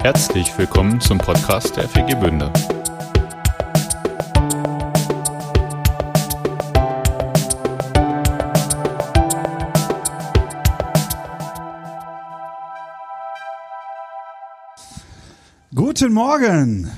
Herzlich willkommen zum Podcast der FEG Bünde. Guten Morgen.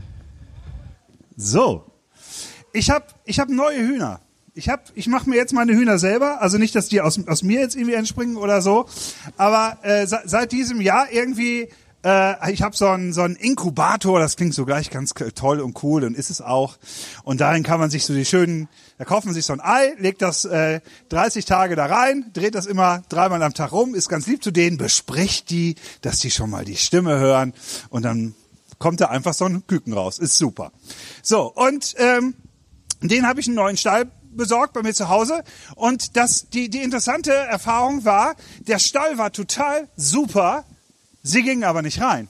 So, ich hab neue Hühner. Ich mache mir jetzt meine Hühner selber, also nicht, dass die aus mir jetzt irgendwie entspringen oder so, aber seit diesem Jahr irgendwie, ich habe so einen Inkubator, das klingt so gleich ganz toll und cool und ist es auch. Und darin kann man sich da kauft man sich so ein Ei, legt das 30 Tage da rein, dreht das immer 3-mal am Tag rum, ist ganz lieb zu denen, bespricht die, dass die schon mal die Stimme hören und dann kommt da einfach so ein Küken raus. Ist super. So, und den habe ich einen neuen Stall besorgt bei mir zu Hause und die interessante Erfahrung war, der Stall war total super, sie gingen aber nicht rein.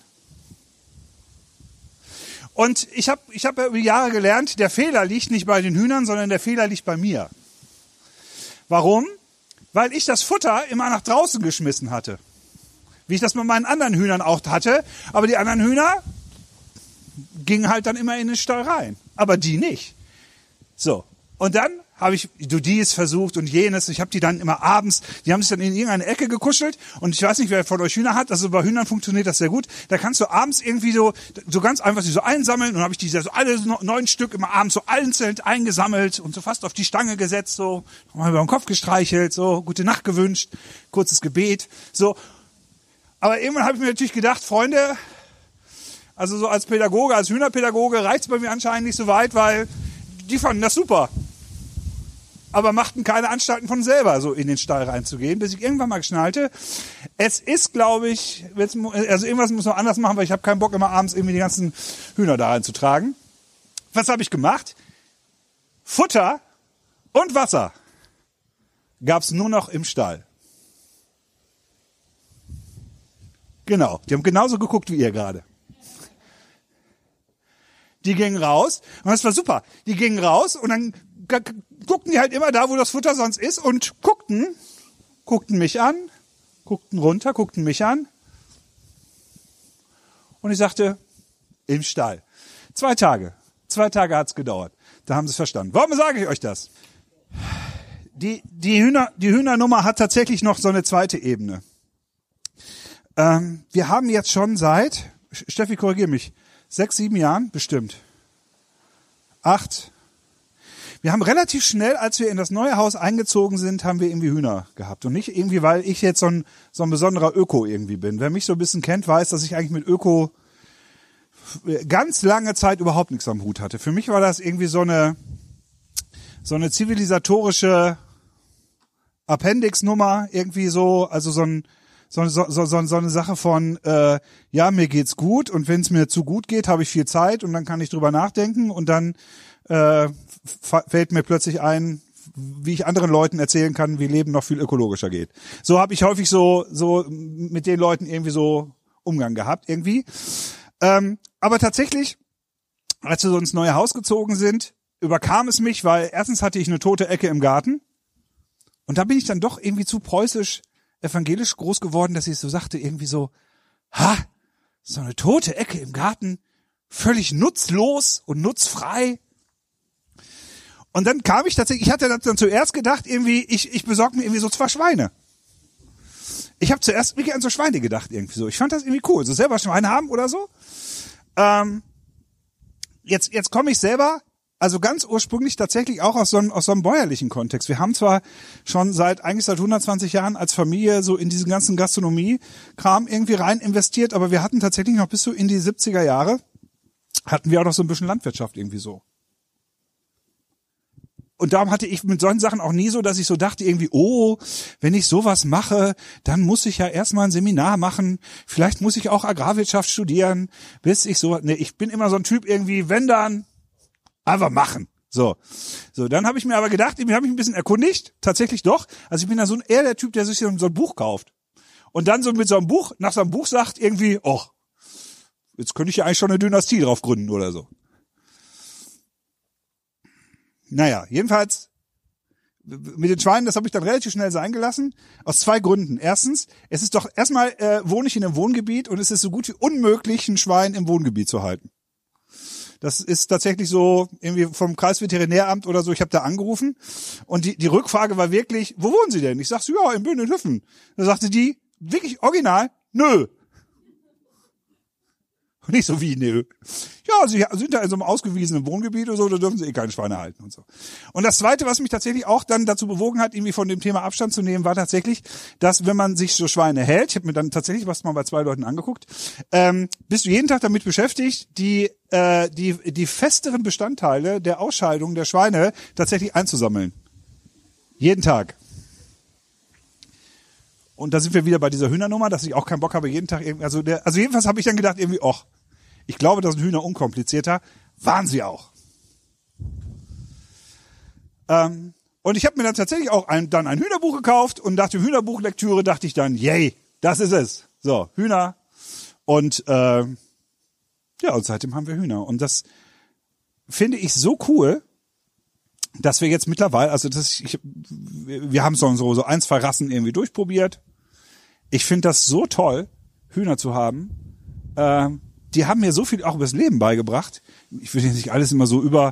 Und ich hab ja über Jahre gelernt, der Fehler liegt nicht bei den Hühnern, sondern der Fehler liegt bei mir. Warum? Weil ich das Futter immer nach draußen geschmissen hatte. Wie ich das mit meinen anderen Hühnern auch hatte, aber die anderen Hühner gingen halt dann immer in den Stall rein, aber die nicht. So, und dann habe ich dies versucht und jenes. Ich habe die dann immer abends, die haben sich dann in irgendeine Ecke gekuschelt und ich weiß nicht, wer von euch Hühner hat, also bei Hühnern funktioniert das sehr gut. Da kannst du abends irgendwie so ganz einfach sie so einsammeln und dann habe ich die so alle 9 Stück immer abends so einzeln eingesammelt und so fast auf die Stange gesetzt, so mal über den Kopf gestreichelt, so gute Nacht gewünscht, kurzes Gebet, so. Aber irgendwann habe ich mir natürlich gedacht, Freunde, also so als Pädagoge, als Hühnerpädagoge reicht's bei mir anscheinend nicht so weit, weil die fanden das super. Aber machten keine Anstalten von selber, so in den Stall reinzugehen, bis ich irgendwann mal geschnallte. Es ist, glaube ich, also irgendwas muss man anders machen, weil ich habe keinen Bock, immer abends irgendwie die ganzen Hühner da reinzutragen. Was habe ich gemacht? Futter und Wasser gab's nur noch im Stall. Genau, die haben genauso geguckt wie ihr gerade. Die gingen raus und das war super. Die gingen raus und dann guckten die halt immer da, wo das Futter sonst ist und guckten mich an, guckten runter, guckten mich an. Und ich sagte, im Stall. 2 Tage hat's gedauert. Da haben sie es verstanden. Warum sage ich euch das? Die Hühnernummer hat tatsächlich noch so eine zweite Ebene. Wir haben jetzt schon seit, Steffi, korrigier mich, 6, 7 Jahren bestimmt. 8. Wir haben relativ schnell, als wir in das neue Haus eingezogen sind, haben wir irgendwie Hühner gehabt. Und nicht irgendwie, weil ich jetzt so ein besonderer Öko irgendwie bin. Wer mich so ein bisschen kennt, weiß, dass ich eigentlich mit Öko ganz lange Zeit überhaupt nichts am Hut hatte. Für mich war das irgendwie so eine zivilisatorische Appendix-Nummer, irgendwie so, also so eine Sache von, ja, mir geht's gut und wenn es mir zu gut geht, habe ich viel Zeit und dann kann ich drüber nachdenken und dann fällt mir plötzlich ein, wie ich anderen Leuten erzählen kann, wie Leben noch viel ökologischer geht. So habe ich häufig so mit den Leuten irgendwie so Umgang gehabt irgendwie. Aber tatsächlich, als wir so ins neue Haus gezogen sind, überkam es mich, weil erstens hatte ich eine tote Ecke im Garten und da bin ich dann doch irgendwie zu preußisch evangelisch groß geworden, dass ich so sagte, irgendwie so, so eine tote Ecke im Garten, völlig nutzlos und nutzfrei. Und dann kam ich tatsächlich, ich hatte dann zuerst gedacht, irgendwie, ich besorge mir irgendwie so 2 Schweine. Ich habe zuerst wirklich an so Schweine gedacht, irgendwie so. Ich fand das irgendwie cool, so selber Schweine haben oder so. Jetzt komme ich selber, also ganz ursprünglich tatsächlich auch aus so einem bäuerlichen Kontext. Wir haben zwar schon seit 120 Jahren als Familie so in diesen ganzen Gastronomie-Kram irgendwie rein investiert, aber wir hatten tatsächlich noch bis so in die 70er Jahre, hatten wir auch noch so ein bisschen Landwirtschaft irgendwie so. Und darum hatte ich mit solchen Sachen auch nie so, dass ich so dachte irgendwie, oh, wenn ich sowas mache, dann muss ich ja erstmal ein Seminar machen. Vielleicht muss ich auch Agrarwirtschaft studieren, bis ich so, ich bin immer so ein Typ irgendwie, wenn dann, einfach machen. So, dann habe ich mir aber gedacht, ich habe mich ein bisschen erkundigt, tatsächlich doch. Also ich bin da so eher der Typ, der sich so ein Buch kauft. Und dann so mit so einem Buch, nach so einem Buch sagt irgendwie, jetzt könnte ich ja eigentlich schon eine Dynastie drauf gründen oder so. Naja, jedenfalls mit den Schweinen, das habe ich dann relativ schnell sein gelassen, aus 2 Gründen. Erstens, es ist doch erstmal wohne ich in einem Wohngebiet und es ist so gut wie unmöglich, ein Schwein im Wohngebiet zu halten. Das ist tatsächlich so irgendwie vom Kreisveterinäramt oder so. Ich habe da angerufen und die Rückfrage war wirklich, wo wohnen Sie denn? Ich sag so, ja, in Böhnenhüffen. Da sagte die, wirklich original, nö. Und nicht so wie, nö. Ja, Sie sind da in so einem ausgewiesenen Wohngebiet oder so, da dürfen Sie keine Schweine halten und so. Und das Zweite, was mich tatsächlich auch dann dazu bewogen hat, irgendwie von dem Thema Abstand zu nehmen, war tatsächlich, dass wenn man sich so Schweine hält, ich habe mir dann tatsächlich was mal bei 2 Leuten angeguckt, bist du jeden Tag damit beschäftigt, die festeren Bestandteile der Ausscheidung der Schweine tatsächlich einzusammeln. Jeden Tag. Und da sind wir wieder bei dieser Hühnernummer, dass ich auch keinen Bock habe, jeden Tag irgendwie, also jedenfalls habe ich dann gedacht irgendwie, ich glaube, das sind Hühner unkomplizierter. Waren sie auch. Und ich habe mir dann tatsächlich auch dann ein Hühnerbuch gekauft und nach der Hühnerbuchlektüre dachte ich dann, yay, das ist es. So, Hühner. Und und seitdem haben wir Hühner. Und das finde ich so cool, dass wir jetzt mittlerweile, also wir haben so 1, 2 Rassen irgendwie durchprobiert. Ich finde das so toll, Hühner zu haben. Die haben mir so viel auch übers Leben beigebracht. Ich will jetzt nicht alles immer so über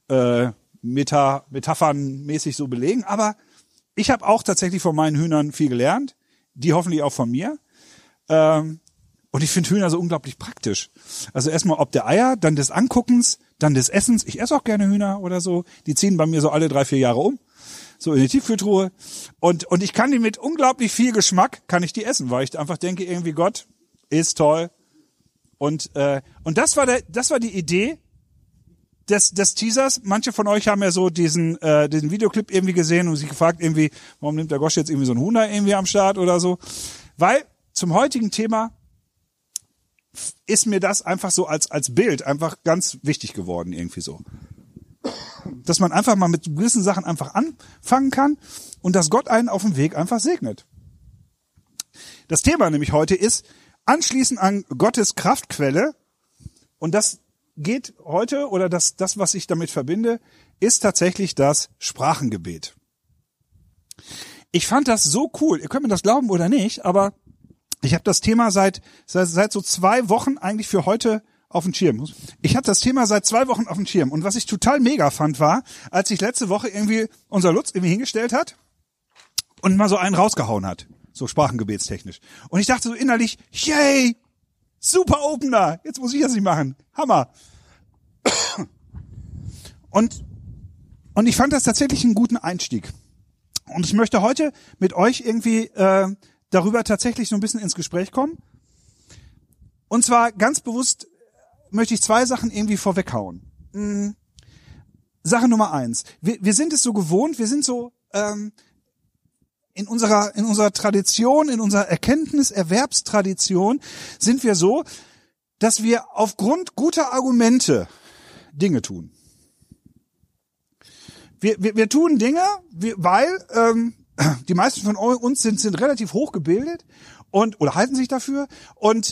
Metaphernmäßig so belegen, aber ich habe auch tatsächlich von meinen Hühnern viel gelernt. Die hoffentlich auch von mir. Und ich finde Hühner so unglaublich praktisch. Also erstmal ob der Eier, dann des Anguckens, dann des Essens. Ich esse auch gerne Hühner oder so. Die ziehen bei mir so alle 3, 4 Jahre um. So in die Tiefkühltruhe. Und ich kann die mit unglaublich viel Geschmack, kann ich die essen, weil ich einfach denke, irgendwie Gott ist toll. Und das war die Idee des Teasers. Manche von euch haben ja so diesen Videoclip irgendwie gesehen und sich gefragt irgendwie, warum nimmt der Gosch jetzt irgendwie so ein Huhn irgendwie am Start oder so. Weil zum heutigen Thema ist mir das einfach so als Bild einfach ganz wichtig geworden irgendwie so. Dass man einfach mal mit gewissen Sachen einfach anfangen kann und dass Gott einen auf dem Weg einfach segnet. Das Thema nämlich heute ist anschließend an Gottes Kraftquelle und das geht heute oder das was ich damit verbinde, ist tatsächlich das Sprachengebet. Ich fand das so cool. Ihr könnt mir das glauben oder nicht, aber ich habe das Thema seit so 2 Wochen eigentlich für heute auf dem Schirm. Ich hatte das Thema seit 2 Wochen auf dem Schirm. Und was ich total mega fand, war, als sich letzte Woche irgendwie unser Lutz irgendwie hingestellt hat und mal so einen rausgehauen hat. So sprachengebetstechnisch. Und ich dachte so innerlich, yay, super Opener. Jetzt muss ich das nicht machen. Hammer. Und ich fand das tatsächlich einen guten Einstieg. Und ich möchte heute mit euch irgendwie darüber tatsächlich so ein bisschen ins Gespräch kommen. Und zwar ganz bewusst möchte ich 2 Sachen irgendwie vorweghauen. Sache Nummer 1. Wir sind es so gewohnt, wir sind so in unserer Tradition, in unserer Erkenntniserwerbstradition sind wir so, dass wir aufgrund guter Argumente Dinge tun. Wir tun Dinge, weil die meisten von uns sind relativ hoch gebildet oder halten sich dafür und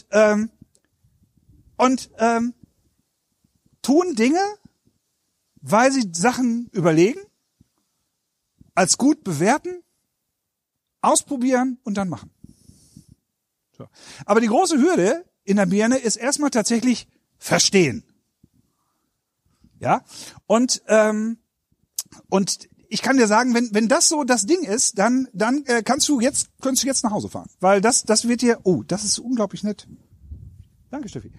tun Dinge, weil sie Sachen überlegen, als gut bewerten, ausprobieren und dann machen. So. Aber die große Hürde in der Birne ist erstmal tatsächlich verstehen. Ja? Und ich kann dir sagen, wenn das so das Ding ist, dann könntest du jetzt nach Hause fahren, weil das wird dir, das ist unglaublich nett. Danke, Steffi.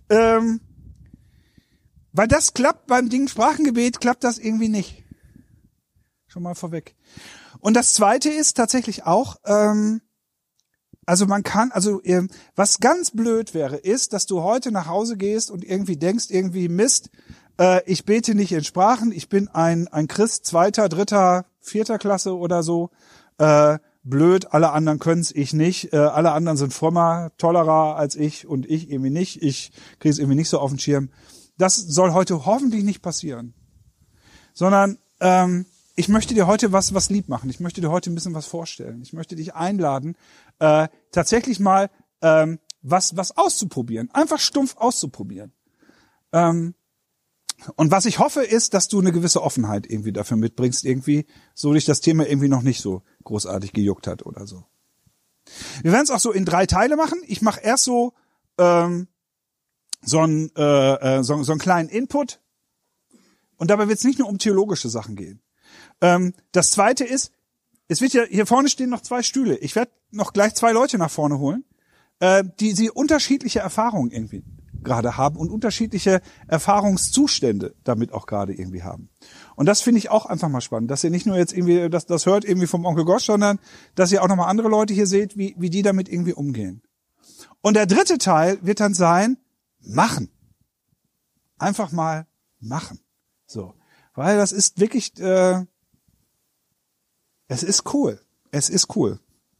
Weil das klappt beim Ding Sprachengebet, klappt das irgendwie nicht. Schon mal vorweg. Und das Zweite ist tatsächlich auch, was ganz blöd wäre, ist, dass du heute nach Hause gehst und irgendwie denkst, Mist, ich bete nicht in Sprachen, ich bin ein Christ 2., 3., 4. Klasse oder so, blöd, alle anderen können's, ich nicht, alle anderen sind frommer, tollerer als ich und ich irgendwie nicht, ich kriege es irgendwie nicht so auf den Schirm. Das soll heute hoffentlich nicht passieren, sondern ich möchte dir heute was lieb machen, ich möchte dir heute ein bisschen was vorstellen, ich möchte dich einladen, tatsächlich mal was auszuprobieren, einfach stumpf auszuprobieren. Und was ich hoffe, ist, dass du eine gewisse Offenheit irgendwie dafür mitbringst, irgendwie, so dich das Thema irgendwie noch nicht so großartig gejuckt hat oder so. Wir werden es auch so in 3 Teile machen. Ich mache erst so einen kleinen Input. Und dabei wird es nicht nur um theologische Sachen gehen. Das Zweite ist, es wird ja, hier vorne stehen noch 2 Stühle. Ich werde noch gleich 2 Leute nach vorne holen, die sie unterschiedliche Erfahrungen irgendwie gerade haben und unterschiedliche Erfahrungszustände damit auch gerade irgendwie haben. Und das finde ich auch einfach mal spannend, dass ihr nicht nur jetzt irgendwie das hört irgendwie vom Onkel Gosch, sondern dass ihr auch nochmal andere Leute hier seht, wie die damit irgendwie umgehen. Und der 3. Teil wird dann sein, machen. Einfach mal machen. So. Weil das ist wirklich, es ist cool. Es ist cool.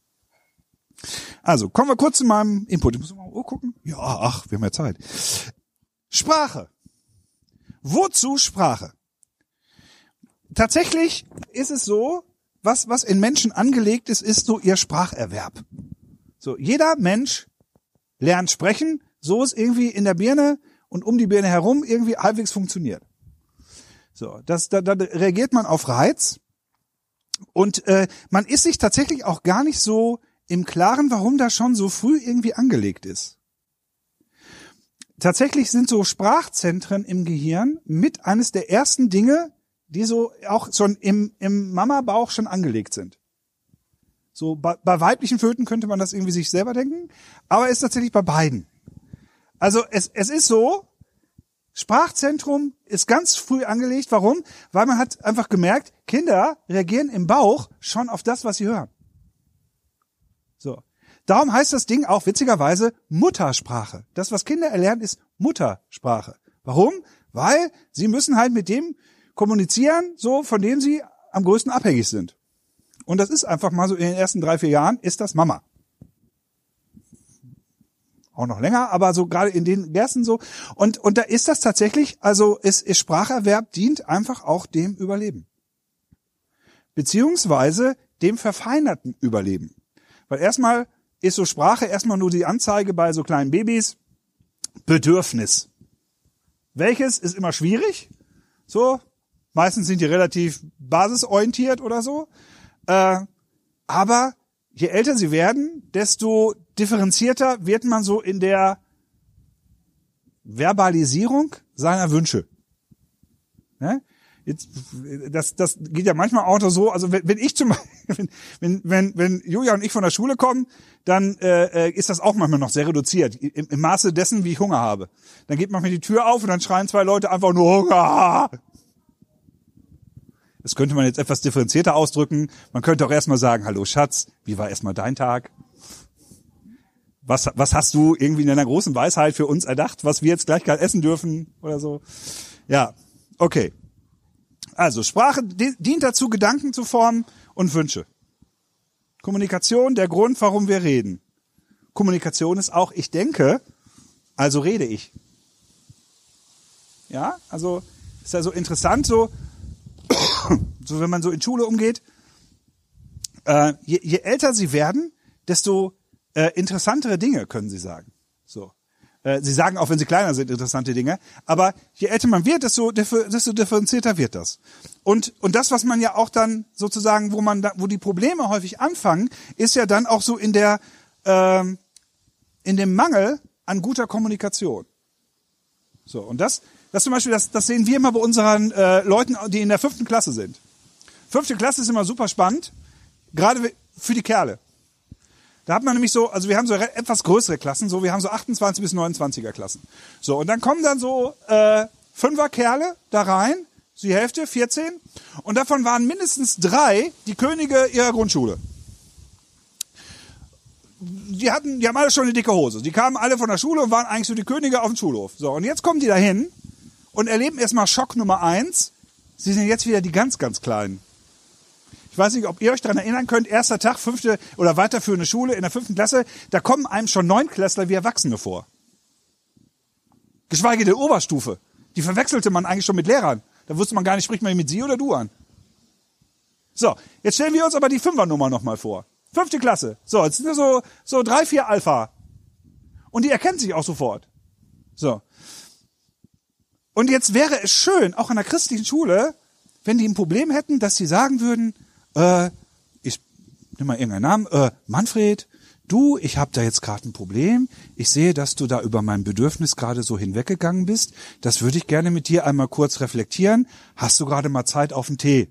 Also, kommen wir kurz zu meinem Input. Ich muss mal gucken. Ja, ach, wir haben ja Zeit. Sprache. Wozu Sprache? Tatsächlich ist es so, was in Menschen angelegt ist so ihr Spracherwerb. So, jeder Mensch lernt sprechen, so es irgendwie in der Birne und um die Birne herum irgendwie halbwegs funktioniert. So, da reagiert man auf Reiz und man ist sich tatsächlich auch gar nicht so im Klaren, warum das schon so früh irgendwie angelegt ist. Tatsächlich sind so Sprachzentren im Gehirn mit eines der ersten Dinge, die so auch schon im Mama-Bauch schon angelegt sind. So bei weiblichen Föten könnte man das irgendwie sich selber denken, aber ist tatsächlich bei beiden. Also es ist so, Sprachzentrum ist ganz früh angelegt. Warum? Weil man hat einfach gemerkt, Kinder reagieren im Bauch schon auf das, was sie hören. So. Darum heißt das Ding auch witzigerweise Muttersprache. Das, was Kinder erlernen, ist Muttersprache. Warum? Weil sie müssen halt mit dem kommunizieren, so von dem sie am größten abhängig sind. Und das ist einfach mal so in den ersten 3-4 Jahren ist das Mama. Auch noch länger, aber so gerade in den ersten so. Und da ist das tatsächlich, also ist Spracherwerb dient einfach auch dem Überleben. Beziehungsweise dem verfeinerten Überleben. Weil erstmal ist so Sprache erstmal nur die Anzeige bei so kleinen Babys Bedürfnis. Welches ist immer schwierig. So, meistens sind die relativ basisorientiert oder so. Aber je älter sie werden, desto differenzierter wird man so in der Verbalisierung seiner Wünsche. Ne? Jetzt, das geht ja manchmal auch so, also wenn ich zum Beispiel, wenn Julia und ich von der Schule kommen, dann ist das auch manchmal noch sehr reduziert, im Maße dessen, wie ich Hunger habe. Dann geht manchmal die Tür auf und dann schreien 2 Leute einfach nur Hunger. Das könnte man jetzt etwas differenzierter ausdrücken. Man könnte auch erstmal sagen, hallo Schatz, wie war erstmal dein Tag? Was hast du irgendwie in deiner großen Weisheit für uns erdacht, was wir jetzt gleich gerade essen dürfen oder so? Ja, okay. Also Sprache dient dazu, Gedanken zu formen und Wünsche. Kommunikation, der Grund, warum wir reden. Kommunikation ist auch, ich denke, also rede ich. Ja, also ist ja so interessant, so wenn man so in Schule umgeht, je älter sie werden, desto interessantere Dinge können sie sagen. So. Sie sagen auch, wenn sie kleiner sind, interessante Dinge. Aber je älter man wird, desto differenzierter wird das. Und das, was man ja auch dann sozusagen, wo die Probleme häufig anfangen, ist ja dann auch so in dem Mangel an guter Kommunikation. So. Und das zum Beispiel, das sehen wir immer bei unseren Leuten, die in der 5. Klasse sind. 5. Klasse ist immer super spannend. Gerade für die Kerle. Da hat man nämlich so, also wir haben so etwas größere Klassen, so wir haben so 28 bis 29er Klassen. So, und dann kommen dann so 5er Kerle da rein, die Hälfte, 14, und davon waren mindestens 3 die Könige ihrer Grundschule. Die haben alle schon eine dicke Hose. Die kamen alle von der Schule und waren eigentlich so die Könige auf dem Schulhof. So, und jetzt kommen die da hin und erleben erstmal Schock Nummer 1. Sie sind jetzt wieder die ganz, ganz Kleinen. Ich weiß nicht, ob ihr euch daran erinnern könnt, erster Tag, 5. oder weiterführende Schule in der 5. Klasse, da kommen einem schon 9-Klässler wie Erwachsene vor. Geschweige der Oberstufe. Die verwechselte man eigentlich schon mit Lehrern. Da wusste man gar nicht, spricht man mit sie oder du an. So, jetzt stellen wir uns aber die 5er-Nummer nochmal vor. 5. Klasse. So, jetzt sind so 3, 4 Alpha. Und die erkennen sich auch sofort. So. Und jetzt wäre es schön, auch an der christlichen Schule, wenn die ein Problem hätten, dass sie sagen würden, ich nimm mal irgendeinen Namen, Manfred, du, ich habe da jetzt gerade ein Problem. Ich sehe, dass du da über mein Bedürfnis gerade so hinweggegangen bist. Das würde ich gerne mit dir einmal kurz reflektieren. Hast du gerade mal Zeit auf einen Tee?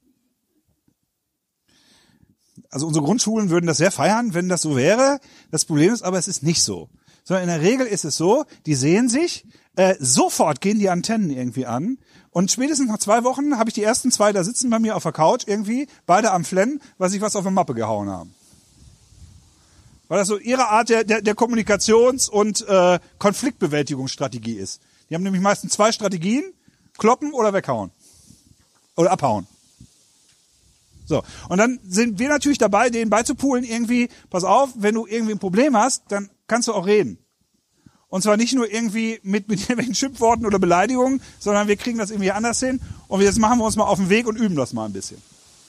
Also unsere Grundschulen würden das sehr feiern, wenn das so wäre. Das Problem ist aber, es ist nicht so. Sondern in der Regel ist es so, die sehen sich, sofort gehen die Antennen irgendwie an und spätestens nach 2 Wochen habe ich die ersten 2 da sitzen bei mir auf der Couch irgendwie, beide am Flennen, weil sie was auf eine Mappe gehauen haben. Weil das so ihre Art der Kommunikations- und Konfliktbewältigungsstrategie ist. Die haben nämlich meistens 2 Strategien, kloppen oder weghauen. Oder abhauen. So, und dann sind wir natürlich dabei, denen beizupulen irgendwie, pass auf, wenn du irgendwie ein Problem hast, dann kannst du auch reden. Und zwar nicht nur irgendwie mit irgendwelchen Schimpfworten oder Beleidigungen, sondern wir kriegen das irgendwie anders hin und jetzt machen wir uns mal auf den Weg und üben das mal ein bisschen.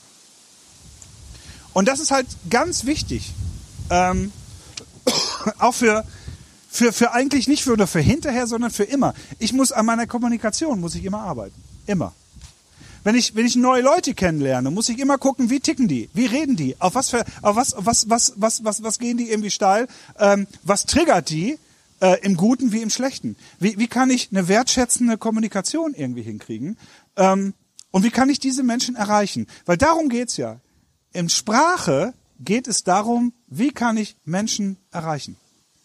Und das ist halt ganz wichtig. Auch für eigentlich nicht nur für hinterher, sondern für immer. Ich muss an meiner Kommunikation, muss ich immer arbeiten. Immer. Wenn ich neue Leute kennenlerne, muss ich immer gucken, wie ticken die, wie reden die, auf was gehen die irgendwie steil, was triggert die, im Guten wie im Schlechten. Wie kann ich eine wertschätzende Kommunikation irgendwie hinkriegen? Und wie kann ich diese Menschen erreichen? Weil darum geht's ja. In Sprache geht es darum, wie kann ich Menschen erreichen?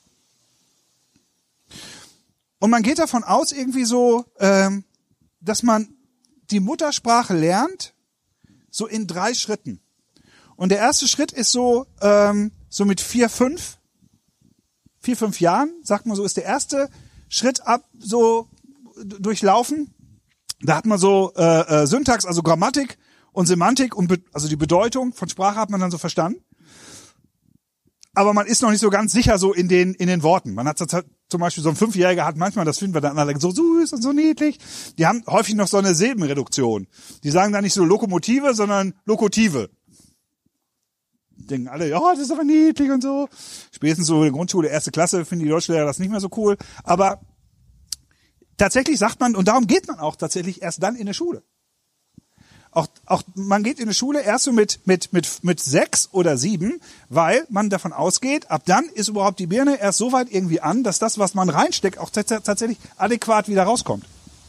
Und man geht davon aus irgendwie so, dass man die Muttersprache lernt, so in 3 Schritten. Und der erste Schritt ist so mit 4, 5 Jahren, sagt man so, ist der erste Schritt ab so durchlaufen. Da hat man so Syntax, also Grammatik und Semantik und also die Bedeutung von Sprache hat man dann so verstanden. Aber man ist noch nicht so ganz sicher so in den Worten. Man hat zum Beispiel so ein 5-Jähriger hat manchmal, das finden wir dann alle so süß und so niedlich. Die haben häufig noch so eine Silbenreduktion. Die sagen dann nicht so Lokomotive, sondern Lokotive. Denken alle, ja, das ist aber niedlich und so. Spätestens so in der Grundschule, 1. Klasse, finden die Deutschlehrer das nicht mehr so cool. Aber tatsächlich sagt man, und darum geht man auch tatsächlich erst dann in der Schule. Auch man geht in die Schule erst so mit 6 oder 7, weil man davon ausgeht, ab dann ist überhaupt die Birne erst so weit irgendwie an, dass das, was man reinsteckt, auch tatsächlich adäquat wieder rauskommt.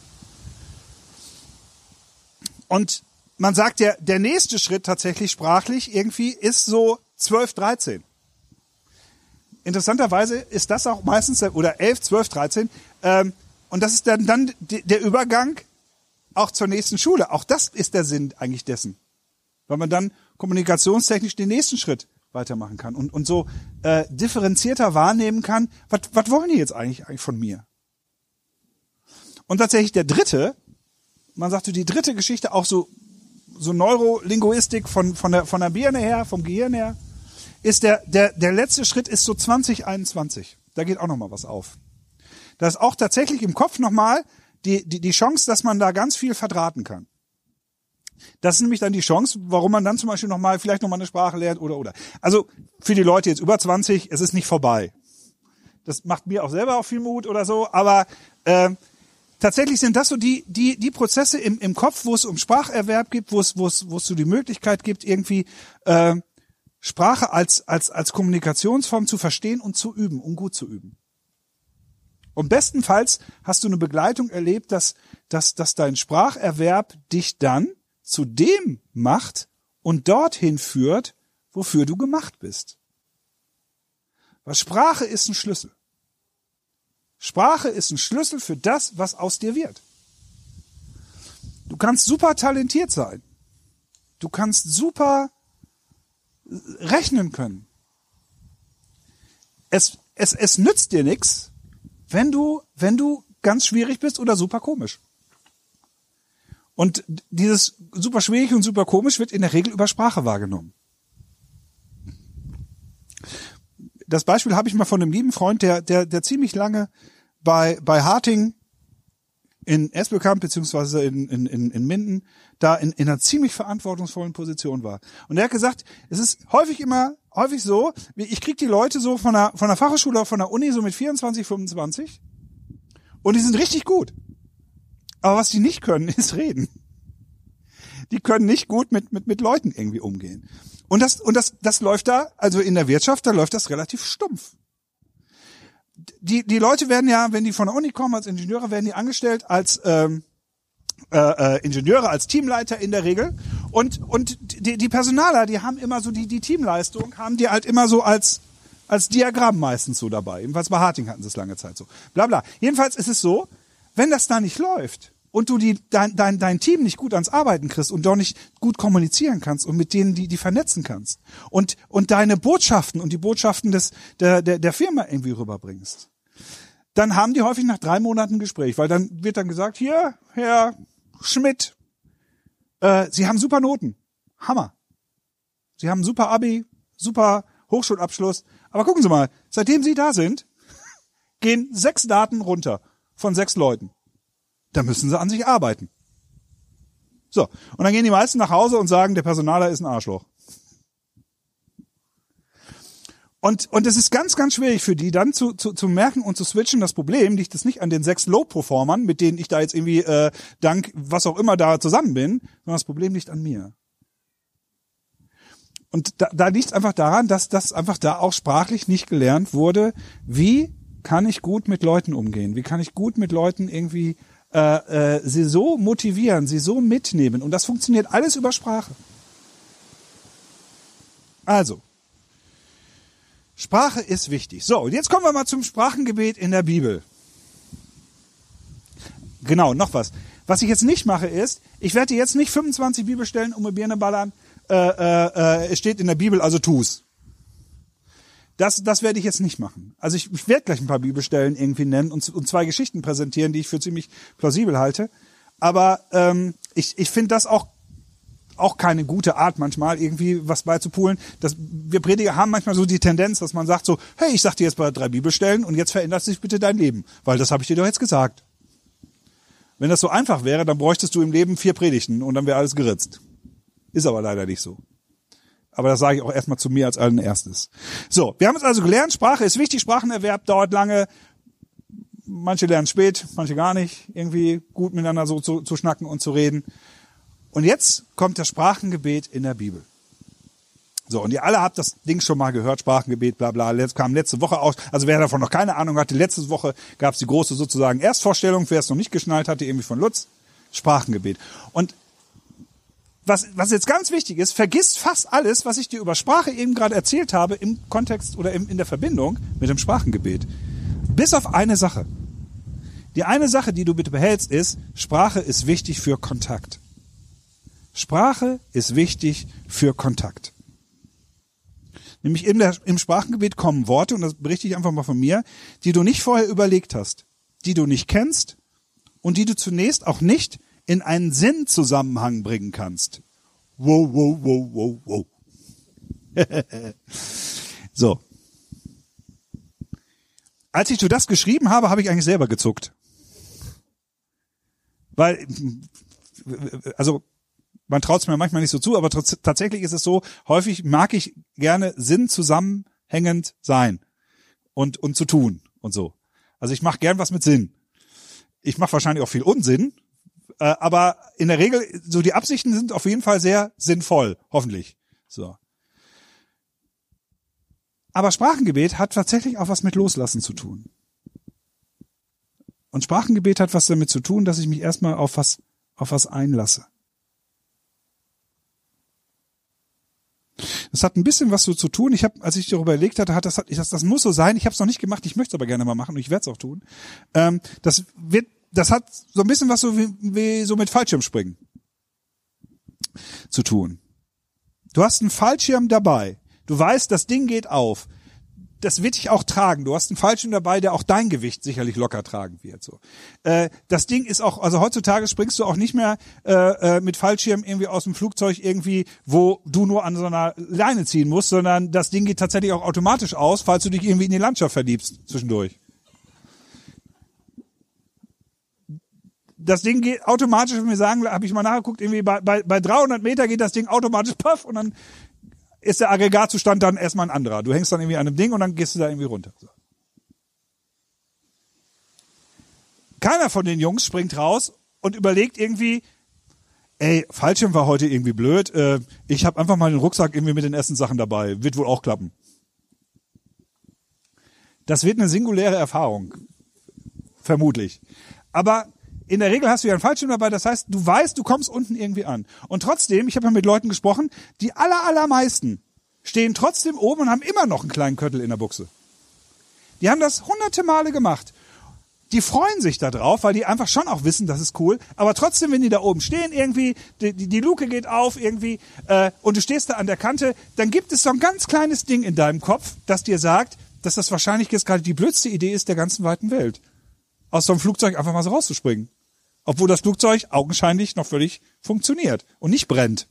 Und man sagt, der nächste Schritt tatsächlich sprachlich irgendwie ist so 12, 13. Interessanterweise ist das auch meistens, oder 11, 12, 13, und das ist dann der Übergang auch zur nächsten Schule. Auch das ist der Sinn eigentlich dessen. Weil man dann kommunikationstechnisch den nächsten Schritt weitermachen kann und so differenzierter wahrnehmen kann, was wollen die jetzt eigentlich von mir? Und tatsächlich der dritte, man sagt so die dritte Geschichte, auch so Neurolinguistik von der Birne her, vom Gehirn her, ist der letzte Schritt ist so 2021. Da geht auch nochmal was auf. Da ist auch tatsächlich im Kopf nochmal die Chance, dass man da ganz viel verdrahten kann. Das ist nämlich dann die Chance, warum man dann zum Beispiel vielleicht nochmal eine Sprache lernt oder. Also für die Leute jetzt über 20, es ist nicht vorbei. Das macht mir auch selber auch viel Mut oder so, aber tatsächlich sind das so die Prozesse im Kopf, wo es um Spracherwerb gibt, wo es so die Möglichkeit gibt, irgendwie Sprache als Kommunikationsform zu verstehen und zu üben, um gut zu üben. Und bestenfalls hast du eine Begleitung erlebt, dass dein Spracherwerb dich dann zu dem macht und dorthin führt, wofür du gemacht bist. Weil Sprache ist ein Schlüssel. Sprache ist ein Schlüssel für das, was aus dir wird. Du kannst super talentiert sein. Du kannst super rechnen können. Es nützt dir nichts, wenn du ganz schwierig bist oder super komisch. Und dieses super schwierig und super komisch wird in der Regel über Sprache wahrgenommen. Das Beispiel habe ich mal von einem lieben Freund, der ziemlich lange bei Harting in Espelkamp beziehungsweise in Minden da in einer ziemlich verantwortungsvollen Position war. Und er hat gesagt, es ist häufig so, ich kriege die Leute so von der Fachhochschule oder von der Uni so mit 24, 25 und die sind richtig gut. Aber was die nicht können, ist reden. Die können nicht gut mit Leuten irgendwie umgehen. Und das läuft da, also in der Wirtschaft, da läuft das relativ stumpf. Die Leute werden ja, wenn die von der Uni kommen als Ingenieure, werden die angestellt als Ingenieure, als Teamleiter in der Regel. Und die Personaler, die haben immer so die Teamleistung, haben die halt immer so als Diagramm meistens so dabei. Jedenfalls bei Harting hatten sie es lange Zeit so. Bla bla. Jedenfalls ist es so, wenn das da nicht läuft und du dein Team nicht gut ans Arbeiten kriegst und doch nicht gut kommunizieren kannst und mit denen die vernetzen kannst und deine Botschaften und die Botschaften der Firma irgendwie rüberbringst, dann haben die häufig nach 3 Monaten ein Gespräch, weil dann wird dann gesagt, hier, Herr Schmidt, Sie haben super Noten. Hammer. Sie haben super Abi, super Hochschulabschluss. Aber gucken Sie mal, seitdem Sie da sind, gehen 6 Daten runter von 6 Leuten. Da müssen Sie an sich arbeiten. So, und dann gehen die meisten nach Hause und sagen, der Personaler ist ein Arschloch. Und es ist ganz, ganz schwierig für die dann zu merken und zu switchen. Das Problem liegt es nicht an den 6 Low-Performern, mit denen ich da jetzt irgendwie dank was auch immer da zusammen bin, sondern das Problem liegt an mir. Und da liegt es einfach daran, dass das einfach da auch sprachlich nicht gelernt wurde. Wie kann ich gut mit Leuten umgehen? Wie kann ich gut mit Leuten irgendwie sie so motivieren, sie so mitnehmen? Und das funktioniert alles über Sprache. Also, Sprache ist wichtig. So, und jetzt kommen wir mal zum Sprachengebet in der Bibel. Genau, noch was. Was ich jetzt nicht mache ist, ich werde dir jetzt nicht 25 Bibelstellen um die Birne ballern, es steht in der Bibel, also tu's. Das werde ich jetzt nicht machen. Also ich werde gleich ein paar Bibelstellen irgendwie nennen und 2 Geschichten präsentieren, die ich für ziemlich plausibel halte. Aber ich finde das auch keine gute Art, manchmal irgendwie was beizupulen. Wir Prediger haben manchmal so die Tendenz, dass man sagt so, hey, ich sag dir jetzt mal 3 Bibelstellen und jetzt verändert sich bitte dein Leben, weil das habe ich dir doch jetzt gesagt. Wenn das so einfach wäre, dann bräuchtest du im Leben 4 Predigten und dann wäre alles geritzt. Ist aber leider nicht so. Aber das sage ich auch erstmal zu mir als allererstes. So, wir haben jetzt also gelernt, Sprache ist wichtig, Sprachenerwerb dauert lange. Manche lernen spät, manche gar nicht, irgendwie gut miteinander so zu schnacken und zu reden. Und jetzt kommt das Sprachengebet in der Bibel. So, und ihr alle habt das Ding schon mal gehört, Sprachengebet, bla bla, kam letzte Woche aus. Also wer davon noch keine Ahnung hatte, letzte Woche gab es die große sozusagen Erstvorstellung, wer es noch nicht geschnallt hatte, irgendwie von Lutz, Sprachengebet. Und was jetzt ganz wichtig ist, vergisst fast alles, was ich dir über Sprache eben gerade erzählt habe, im Kontext oder in der Verbindung mit dem Sprachengebet. Bis auf eine Sache. Die eine Sache, die du bitte behältst, ist, Sprache ist wichtig für Kontakt. Sprache ist wichtig für Kontakt. Nämlich im Sprachengebet kommen Worte, und das berichte ich einfach mal von mir, die du nicht vorher überlegt hast, die du nicht kennst und die du zunächst auch nicht in einen Sinnzusammenhang bringen kannst. Wow, wow, wow, wow, wow. So. Als ich das geschrieben habe, habe ich eigentlich selber gezuckt. Weil, also, man traut es mir manchmal nicht so zu, aber tatsächlich ist es so, häufig mag ich gerne sinnzusammenhängend sein und zu tun und so. Also ich mache gern was mit Sinn. Ich mache wahrscheinlich auch viel Unsinn, aber in der Regel, so die Absichten sind auf jeden Fall sehr sinnvoll, hoffentlich. So. Aber Sprachengebet hat tatsächlich auch was mit Loslassen zu tun. Und Sprachengebet hat was damit zu tun, dass ich mich erstmal auf was einlasse. Das hat ein bisschen was so zu tun. Als ich darüber überlegt hatte, das muss so sein. Ich habe es noch nicht gemacht, ich möchte es aber gerne mal machen und ich werde es auch tun. Das hat so ein bisschen was so wie so mit Fallschirmspringen zu tun. Du hast einen Fallschirm dabei. Du weißt, das Ding geht auf. Das wird dich auch tragen. Du hast einen Fallschirm dabei, der auch dein Gewicht sicherlich locker tragen wird. So, das Ding ist auch, also heutzutage springst du auch nicht mehr mit Fallschirm irgendwie aus dem Flugzeug irgendwie, wo du nur an so einer Leine ziehen musst, sondern das Ding geht tatsächlich auch automatisch aus, falls du dich irgendwie in die Landschaft verliebst zwischendurch. Das Ding geht automatisch, wenn wir sagen, habe ich mal nachgeguckt, irgendwie bei 300 Meter geht das Ding automatisch puff und dann ist der Aggregatzustand dann erstmal ein anderer. Du hängst dann irgendwie an einem Ding und dann gehst du da irgendwie runter. So. Keiner von den Jungs springt raus und überlegt irgendwie, ey, Fallschirm war heute irgendwie blöd, ich habe einfach mal den Rucksack irgendwie mit den Essenssachen dabei, wird wohl auch klappen. Das wird eine singuläre Erfahrung, vermutlich. Aber in der Regel hast du ja einen Fallschirm dabei, das heißt, du weißt, du kommst unten irgendwie an. Und trotzdem, ich habe ja mit Leuten gesprochen, die allermeisten stehen trotzdem oben und haben immer noch einen kleinen Köttel in der Buchse. Die haben das hunderte Male gemacht. Die freuen sich da drauf, weil die einfach schon auch wissen, das ist cool. Aber trotzdem, wenn die da oben stehen irgendwie, die Luke geht auf irgendwie und du stehst da an der Kante, dann gibt es so ein ganz kleines Ding in deinem Kopf, das dir sagt, dass das wahrscheinlich jetzt gerade die blödste Idee ist der ganzen weiten Welt. Aus so einem Flugzeug einfach mal so rauszuspringen. Obwohl das Flugzeug augenscheinlich noch völlig funktioniert und nicht brennt.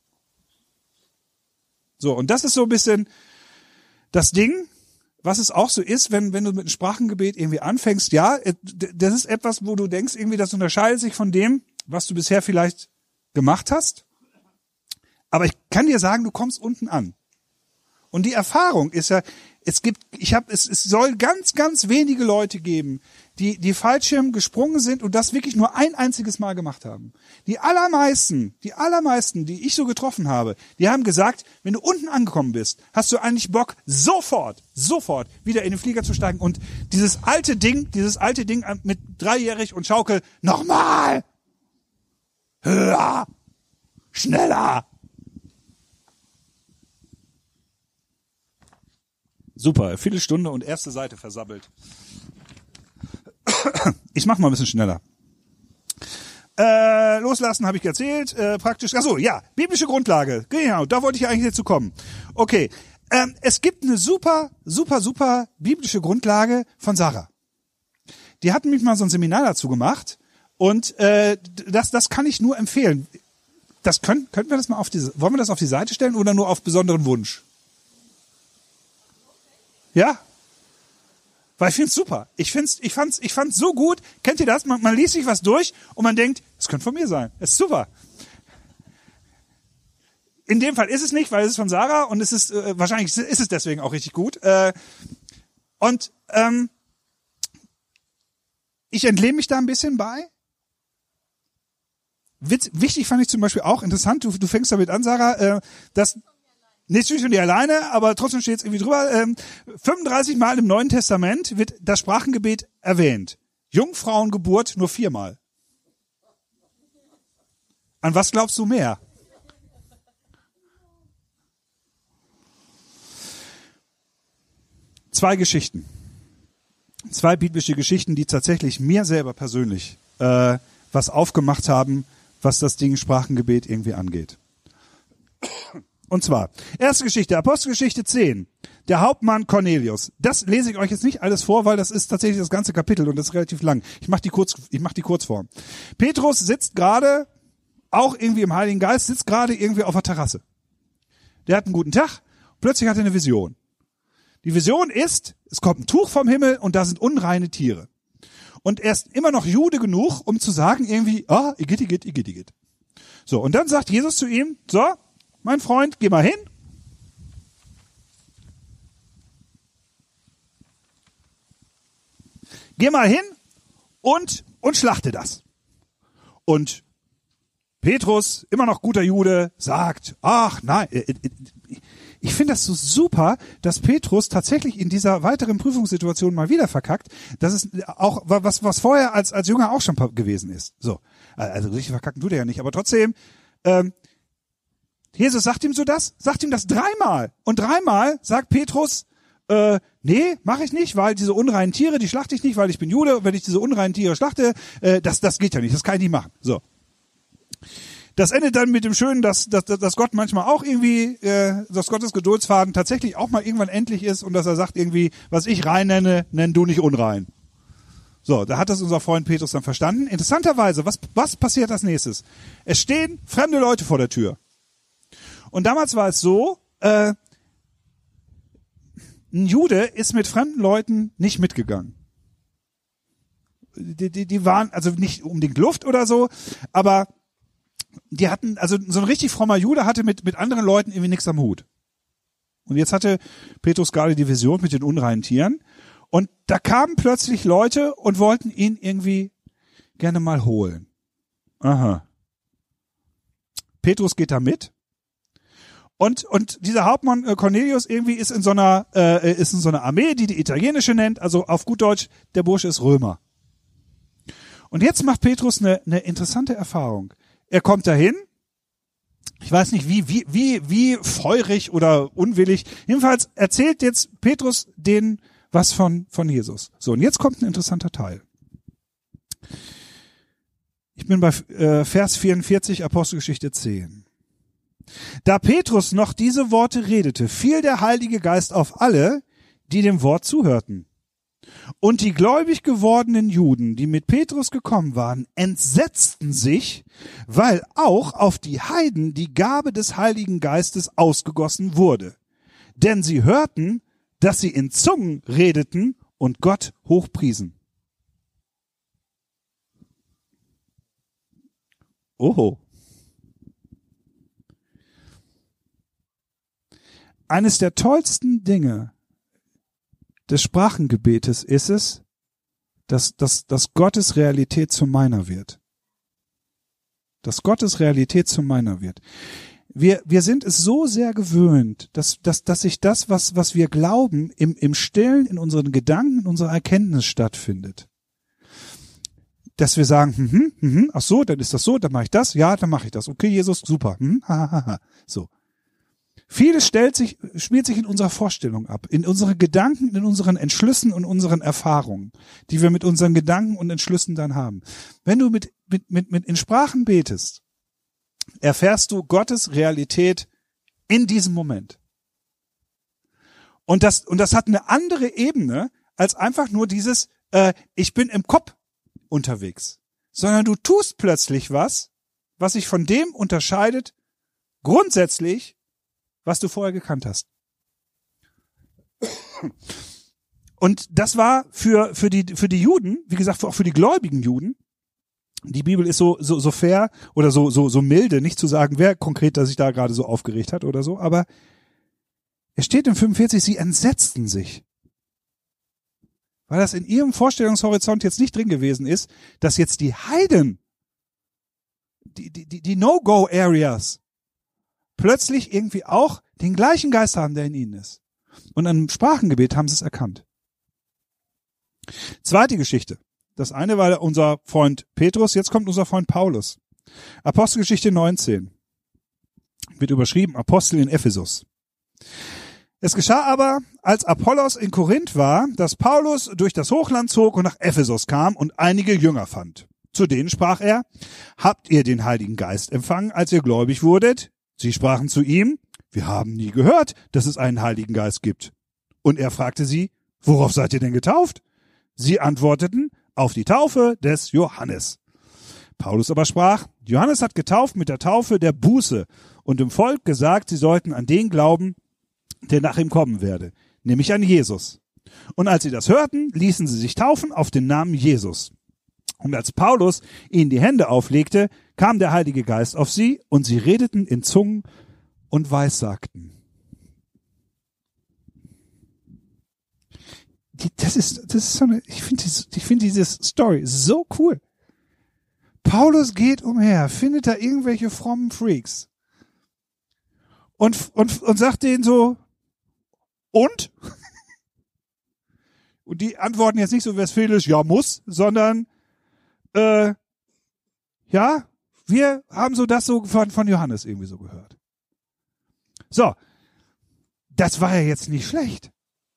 So, und das ist so ein bisschen das Ding, was es auch so ist, wenn du mit einem Sprachengebet irgendwie anfängst. Ja, das ist etwas, wo du denkst, irgendwie, das unterscheidet sich von dem, was du bisher vielleicht gemacht hast. Aber ich kann dir sagen, du kommst unten an. Und die Erfahrung ist ja, es soll ganz, ganz wenige Leute geben, die Fallschirm gesprungen sind und das wirklich nur ein einziges Mal gemacht haben. Die allermeisten, die ich so getroffen habe, die haben gesagt, wenn du unten angekommen bist, hast du eigentlich Bock, sofort wieder in den Flieger zu steigen und dieses alte Ding mit 3-jährig und Schaukel, nochmal, höher, schneller. Super, Viertelstunde und erste Seite versabbelt. Ich mach mal ein bisschen schneller. Loslassen habe ich erzählt, praktisch. Achso, ja, biblische Grundlage. Genau, da wollte ich eigentlich jetzt zu kommen. Okay, es gibt eine super biblische Grundlage von Sarah. Die hatten mich mal so ein Seminar dazu gemacht und das kann ich nur empfehlen. Könnten wir das mal wollen wir das auf die Seite stellen oder nur auf besonderen Wunsch? Ja? Weil ich find's super. Ich fand's so gut. Kennt ihr das? Man liest sich was durch und man denkt, das könnte von mir sein. Das ist super. In dem Fall ist es nicht, weil es ist von Sarah und es ist, wahrscheinlich ist es deswegen auch richtig gut. Ich entlehne mich da ein bisschen bei. Wichtig fand ich zum Beispiel auch, interessant, du fängst damit an, Sarah, dass nicht schon die alleine, aber trotzdem steht es irgendwie drüber. 35 Mal im Neuen Testament wird das Sprachengebet erwähnt. Jungfrauengeburt nur 4 Mal. An was glaubst du mehr? Zwei biblische Geschichten, die tatsächlich mir selber persönlich was aufgemacht haben, was das Ding Sprachengebet irgendwie angeht. Und zwar, erste Geschichte, Apostelgeschichte 10, der Hauptmann Cornelius. Das lese ich euch jetzt nicht alles vor, weil das ist tatsächlich das ganze Kapitel und das ist relativ lang. Ich mach die Kurzform. Petrus sitzt gerade, auch irgendwie im Heiligen Geist, sitzt gerade irgendwie auf der Terrasse. Der hat einen guten Tag, plötzlich hat er eine Vision. Die Vision ist, es kommt ein Tuch vom Himmel und da sind unreine Tiere. Und er ist immer noch Jude genug, um zu sagen irgendwie, igitt. So, und dann sagt Jesus zu ihm, so, mein Freund, geh mal hin. Geh mal hin und schlachte das. Und Petrus, immer noch guter Jude, sagt, ach nein, ich finde das so super, dass Petrus tatsächlich in dieser weiteren Prüfungssituation mal wieder verkackt. Das ist auch was vorher als Jünger auch schon gewesen ist. So, also richtig verkacken tut er ja nicht, aber trotzdem, Jesus sagt ihm das 3-mal. Und 3-mal sagt Petrus, nee, mache ich nicht, weil diese unreinen Tiere, die schlachte ich nicht, weil ich bin Jude. Und wenn ich diese unreinen Tiere schlachte, das geht ja nicht, das kann ich nicht machen. So. Das endet dann mit dem Schönen, dass Gott manchmal auch irgendwie, dass Gottes Geduldsfaden tatsächlich auch mal irgendwann endlich ist und dass er sagt irgendwie, was ich rein nenne, nenn du nicht unrein. So, da hat das unser Freund Petrus dann verstanden. Interessanterweise, was passiert als nächstes? Es stehen fremde Leute vor der Tür. Und damals war es so, ein Jude ist mit fremden Leuten nicht mitgegangen. Die waren also nicht unbedingt Luft oder so, aber die hatten, also so ein richtig frommer Jude hatte mit anderen Leuten irgendwie nichts am Hut. Und jetzt hatte Petrus gerade die Vision mit den unreinen Tieren und da kamen plötzlich Leute und wollten ihn irgendwie gerne mal holen. Aha. Petrus geht da mit. Und dieser Hauptmann Cornelius irgendwie ist in so einer Armee, die italienische nennt, also auf gut Deutsch, der Bursche ist Römer. Und jetzt macht Petrus eine interessante Erfahrung. Er kommt dahin. Ich weiß nicht, wie feurig oder unwillig. Jedenfalls erzählt jetzt Petrus denen was von Jesus. So, und jetzt kommt ein interessanter Teil. Ich bin bei Vers 44, Apostelgeschichte 10. Da Petrus noch diese Worte redete, fiel der Heilige Geist auf alle, die dem Wort zuhörten. Und die gläubig gewordenen Juden, die mit Petrus gekommen waren, entsetzten sich, weil auch auf die Heiden die Gabe des Heiligen Geistes ausgegossen wurde. Denn sie hörten, dass sie in Zungen redeten und Gott hochpriesen. Oho. Eines der tollsten Dinge des Sprachengebetes ist es, dass Gottes Realität zu meiner wird. Dass Gottes Realität zu meiner wird. Wir sind es so sehr gewöhnt, dass sich das, was wir glauben, im Stillen, in unseren Gedanken, in unserer Erkenntnis stattfindet. Dass wir sagen, ach so, dann ist das so, dann mache ich das, ja, dann mache ich das. Okay, Jesus, super. So. Vieles spielt sich in unserer Vorstellung ab, in unseren Gedanken, in unseren Entschlüssen und unseren Erfahrungen, die wir mit unseren Gedanken und Entschlüssen dann haben. Wenn du mit in Sprachen betest, erfährst du Gottes Realität in diesem Moment. Und das hat eine andere Ebene als einfach nur dieses, ich bin im Kopf unterwegs, sondern du tust plötzlich was sich von dem unterscheidet, grundsätzlich, was du vorher gekannt hast. Und das war für die Juden, wie gesagt, auch für die gläubigen Juden. Die Bibel ist so fair oder so milde, nicht zu sagen, wer konkret da sich da gerade so aufgeregt hat oder so, aber es steht in 45, sie entsetzten sich. Weil das in ihrem Vorstellungshorizont jetzt nicht drin gewesen ist, dass jetzt die Heiden, die No-Go-Areas, plötzlich irgendwie auch den gleichen Geist haben, der in ihnen ist. Und im Sprachengebet haben sie es erkannt. Zweite Geschichte. Das eine war unser Freund Petrus, jetzt kommt unser Freund Paulus. Apostelgeschichte 19. Wird überschrieben, Apostel in Ephesus. Es geschah aber, als Apollos in Korinth war, dass Paulus durch das Hochland zog und nach Ephesus kam und einige Jünger fand. Zu denen sprach er, habt ihr den Heiligen Geist empfangen, als ihr gläubig wurdet? Sie sprachen zu ihm, wir haben nie gehört, dass es einen Heiligen Geist gibt. Und er fragte sie, worauf seid ihr denn getauft? Sie antworteten, auf die Taufe des Johannes. Paulus aber sprach, Johannes hat getauft mit der Taufe der Buße und dem Volk gesagt, sie sollten an den glauben, der nach ihm kommen werde, nämlich an Jesus. Und als sie das hörten, ließen sie sich taufen auf den Namen Jesus. Und als Paulus ihnen die Hände auflegte, kam der Heilige Geist auf sie und sie redeten in Zungen und Weissagten. Das ist so eine, ich finde diese Story so cool. Paulus geht umher, findet da irgendwelche frommen Freaks und sagt denen so, und? Und die antworten jetzt nicht so westfälisch, ja muss, sondern ja, wir haben so das so von Johannes irgendwie so gehört. So, das war ja jetzt nicht schlecht.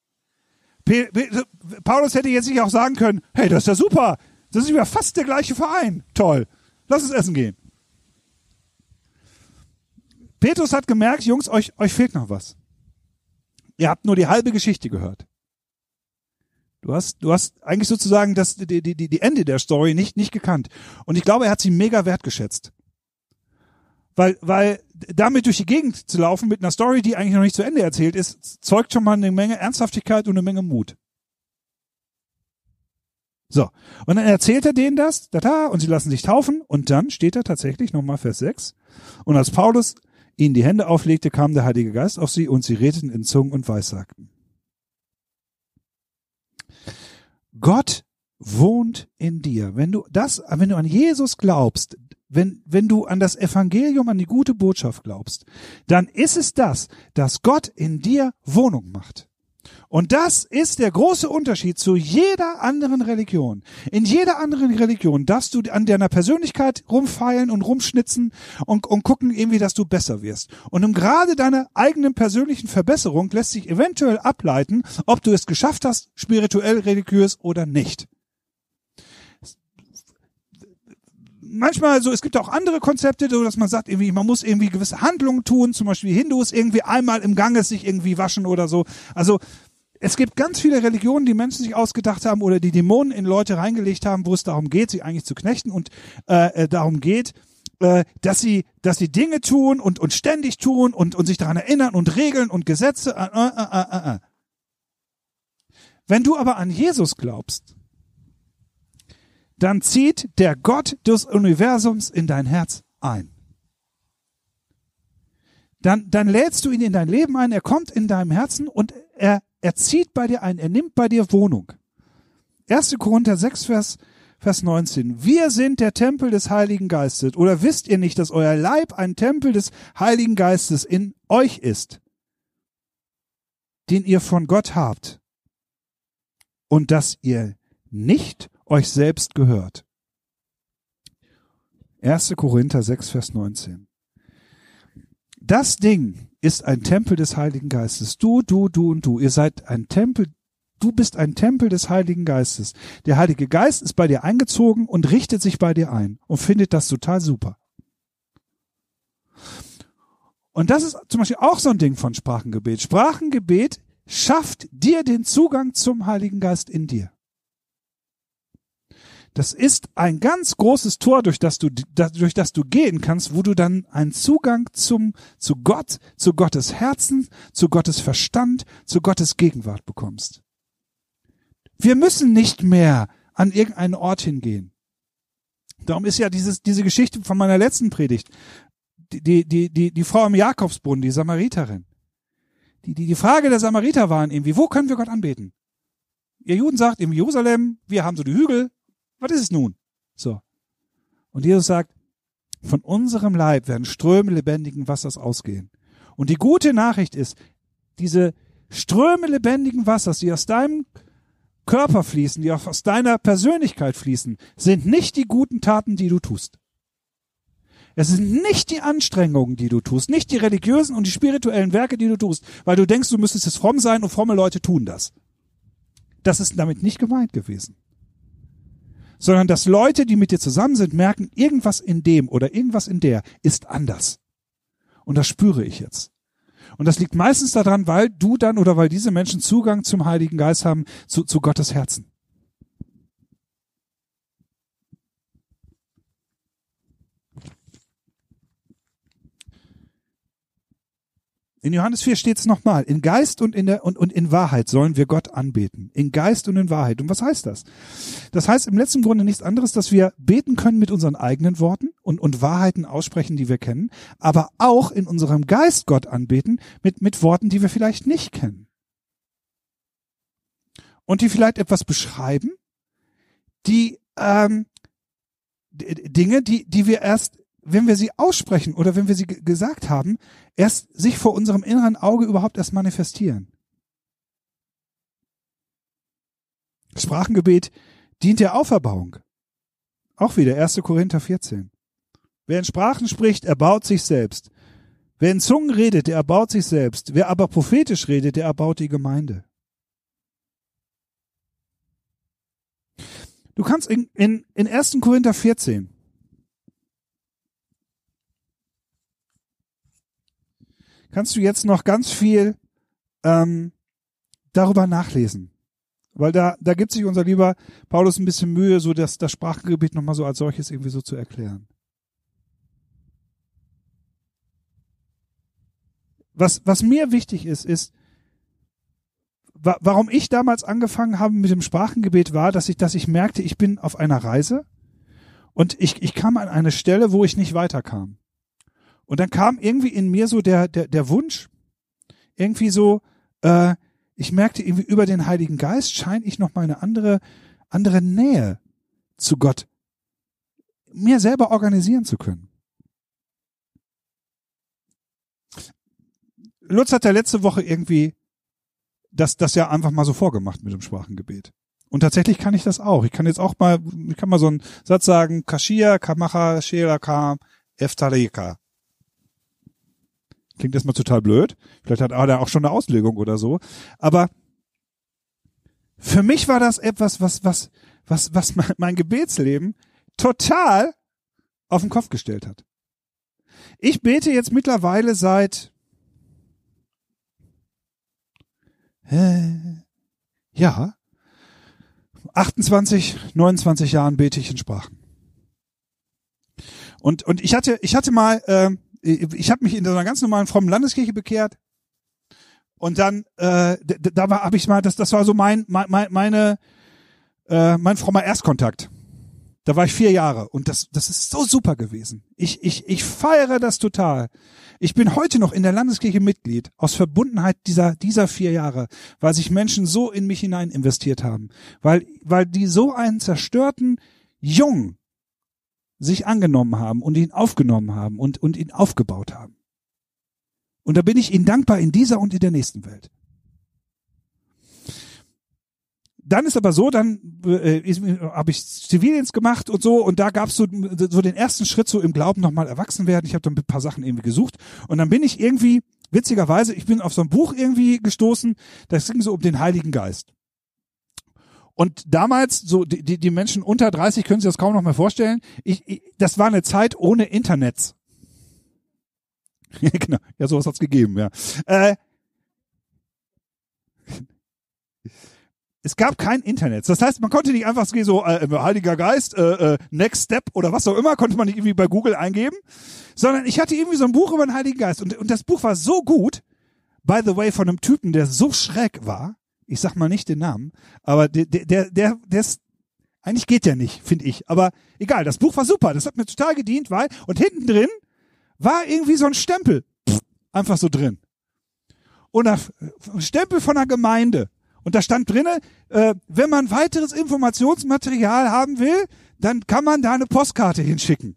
Paulus hätte jetzt nicht auch sagen können, hey, das ist ja super, das ist ja fast der gleiche Verein, toll, lass uns essen gehen. Petrus hat gemerkt, Jungs, euch fehlt noch was. Ihr habt nur die halbe Geschichte gehört. Du hast eigentlich sozusagen die Ende der Story nicht gekannt. Und ich glaube, er hat sie mega wertgeschätzt. Weil damit durch die Gegend zu laufen mit einer Story, die eigentlich noch nicht zu Ende erzählt ist, zeugt schon mal eine Menge Ernsthaftigkeit und eine Menge Mut. So. Und dann erzählt er denen das, und sie lassen sich taufen, und dann steht da tatsächlich nochmal Vers 6. Und als Paulus ihnen die Hände auflegte, kam der Heilige Geist auf sie und sie redeten in Zungen und Weissagten. Gott wohnt in dir. Wenn du an Jesus glaubst, wenn du an das Evangelium, an die gute Botschaft glaubst, dann ist es das, dass Gott in dir Wohnung macht. Und das ist der große Unterschied zu jeder anderen Religion. In jeder anderen Religion darfst du an deiner Persönlichkeit rumfeilen und rumschnitzen und gucken irgendwie, dass du besser wirst. Und um gerade deiner eigenen persönlichen Verbesserung lässt sich eventuell ableiten, ob du es geschafft hast, spirituell, religiös oder nicht. Manchmal so, es gibt auch andere Konzepte, so dass man sagt, irgendwie, man muss irgendwie gewisse Handlungen tun, zum Beispiel Hindus irgendwie einmal im Ganges sich irgendwie waschen oder so. Also es gibt ganz viele Religionen, die Menschen sich ausgedacht haben oder die Dämonen in Leute reingelegt haben, wo es darum geht, sie eigentlich zu knechten und darum geht, dass sie Dinge tun und ständig tun und sich daran erinnern und Regeln und Gesetze. Wenn du aber an Jesus glaubst, dann zieht der Gott des Universums in dein Herz ein. Dann lädst du ihn in dein Leben ein, er kommt in deinem Herzen und er zieht bei dir ein, er nimmt bei dir Wohnung. 1. Korinther 6, Vers 19. Wir sind der Tempel des Heiligen Geistes. Oder wisst ihr nicht, dass euer Leib ein Tempel des Heiligen Geistes in euch ist, den ihr von Gott habt, und dass ihr nicht euch selbst gehört. 1. Korinther 6, Vers 19. Das Ding ist ein Tempel des Heiligen Geistes. Du und du. Ihr seid ein Tempel. Du bist ein Tempel des Heiligen Geistes. Der Heilige Geist ist bei dir eingezogen und richtet sich bei dir ein und findet das total super. Und das ist zum Beispiel auch so ein Ding von Sprachengebet. Sprachengebet schafft dir den Zugang zum Heiligen Geist in dir. Das ist ein ganz großes Tor, durch das du gehen kannst, wo du dann einen Zugang zu Gott, zu Gottes Herzen, zu Gottes Verstand, zu Gottes Gegenwart bekommst. Wir müssen nicht mehr an irgendeinen Ort hingehen. Darum ist ja diese Geschichte von meiner letzten Predigt, die Frau im Jakobsbrunnen, die Samariterin. Die Frage der Samariter waren irgendwie, wo können wir Gott anbeten? Ihr Juden sagt, in Jerusalem, wir haben so die Hügel. Was ist es nun? So. Und Jesus sagt, von unserem Leib werden Ströme lebendigen Wassers ausgehen. Und die gute Nachricht ist, diese Ströme lebendigen Wassers, die aus deinem Körper fließen, die auch aus deiner Persönlichkeit fließen, sind nicht die guten Taten, die du tust. Es sind nicht die Anstrengungen, die du tust, nicht die religiösen und die spirituellen Werke, die du tust, weil du denkst, du müsstest jetzt fromm sein und fromme Leute tun das. Das ist damit nicht gemeint gewesen. Sondern dass Leute, die mit dir zusammen sind, merken, irgendwas in dem oder irgendwas in der ist anders. Und das spüre ich jetzt. Und das liegt meistens daran, weil du dann oder weil diese Menschen Zugang zum Heiligen Geist haben, zu Gottes Herzen. In Johannes 4 steht es nochmal, in Geist und in Wahrheit sollen wir Gott anbeten. In Geist und in Wahrheit. Und was heißt das? Das heißt im letzten Grunde nichts anderes, dass wir beten können mit unseren eigenen Worten und Wahrheiten aussprechen, die wir kennen, aber auch in unserem Geist Gott anbeten mit Worten, die wir vielleicht nicht kennen. Und die vielleicht etwas beschreiben, die Dinge, die wir erst, wenn wir sie aussprechen oder wenn wir sie gesagt haben, erst sich vor unserem inneren Auge überhaupt erst manifestieren. Sprachengebet dient der Auferbauung. Auch wieder 1. Korinther 14. Wer in Sprachen spricht, erbaut sich selbst. Wer in Zungen redet, der erbaut sich selbst. Wer aber prophetisch redet, der erbaut die Gemeinde. Du kannst in 1. Korinther 14 kannst du jetzt noch ganz viel darüber nachlesen. Weil da gibt sich unser lieber Paulus ein bisschen Mühe, so das Sprachengebet nochmal so als solches irgendwie so zu erklären. Was mir wichtig ist, warum ich damals angefangen habe mit dem Sprachengebet war, dass ich merkte, ich bin auf einer Reise und ich kam an eine Stelle, wo ich nicht weiterkam. Und dann kam irgendwie in mir so der Wunsch, irgendwie so, ich merkte irgendwie über den Heiligen Geist scheine ich noch mal eine andere andere Nähe zu Gott mir selber organisieren zu können. Lutz hat ja letzte Woche irgendwie das ja einfach mal so vorgemacht mit dem Sprachengebet. Und tatsächlich kann ich das auch. Ich kann mal so einen Satz sagen, Kashia, Kamacha, Shera, Kam, Eftaleka. Klingt erstmal total blöd. Vielleicht hat er auch schon eine Auslegung oder so. Aber für mich war das etwas, was mein Gebetsleben total auf den Kopf gestellt hat. Ich bete jetzt mittlerweile seit 28, 29 Jahren bete ich in Sprachen. Und ich hatte mal, ich habe mich in so einer ganz normalen frommen Landeskirche bekehrt. Und dann, habe ich mal, das war so mein frommer Erstkontakt. Da war ich 4 Jahre und das ist so super gewesen. Ich feiere das total. Ich bin heute noch in der Landeskirche Mitglied aus Verbundenheit dieser 4 Jahre, weil sich Menschen so in mich hinein investiert haben, weil die so einen zerstörten Jungen sich angenommen haben und ihn aufgenommen haben und ihn aufgebaut haben. Und da bin ich ihnen dankbar in dieser und in der nächsten Welt. Dann ist aber so, habe ich Zivildienst gemacht und so, und da gab's so den ersten Schritt so im Glauben nochmal erwachsen werden. Ich habe dann ein paar Sachen irgendwie gesucht und dann bin ich irgendwie, witzigerweise, ich bin auf so ein Buch irgendwie gestoßen, das ging so um den Heiligen Geist. Und damals, so die Menschen unter 30 können sich das kaum noch mehr vorstellen, das war eine Zeit ohne Internets. Genau, ja, sowas hat's gegeben, ja. Es gab kein Internet. Das heißt, man konnte nicht einfach so Heiliger Geist, Next Step oder was auch immer, konnte man nicht irgendwie bei Google eingeben, sondern ich hatte irgendwie so ein Buch über den Heiligen Geist und das Buch war so gut, by the way, von einem Typen, der so schräg war, ich sag mal nicht den Namen, aber der ist, eigentlich geht der nicht, finde ich, aber egal, das Buch war super, das hat mir total gedient, und hinten drin war irgendwie so ein Stempel, einfach so drin. Und ein Stempel von einer Gemeinde. Und da stand drinne, wenn man weiteres Informationsmaterial haben will, dann kann man da eine Postkarte hinschicken.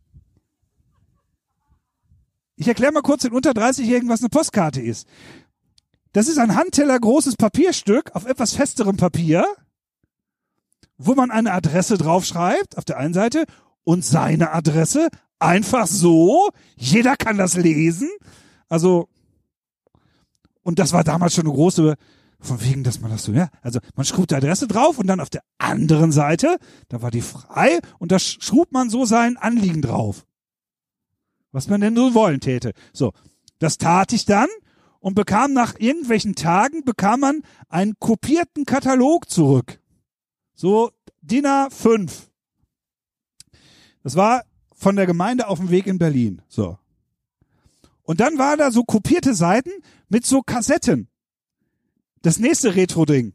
Ich erkläre mal kurz den unter 30-Jährigen, was eine Postkarte ist. Das ist ein Handteller großes Papierstück auf etwas festerem Papier, wo man eine Adresse draufschreibt, auf der einen Seite, und seine Adresse einfach so. Jeder kann das lesen. Also, und das war damals schon eine große, von wegen, dass man das so, ja, also man schrub die Adresse drauf und dann auf der anderen Seite, da war die frei und da schrub man so sein Anliegen drauf. Was man denn so wollen täte. So, das tat ich dann und bekam nach irgendwelchen Tagen, man einen kopierten Katalog zurück. So DIN A5. Das war von der Gemeinde auf dem Weg in Berlin. So. Und dann war da so kopierte Seiten mit so Kassetten. Das nächste Retro-Ding.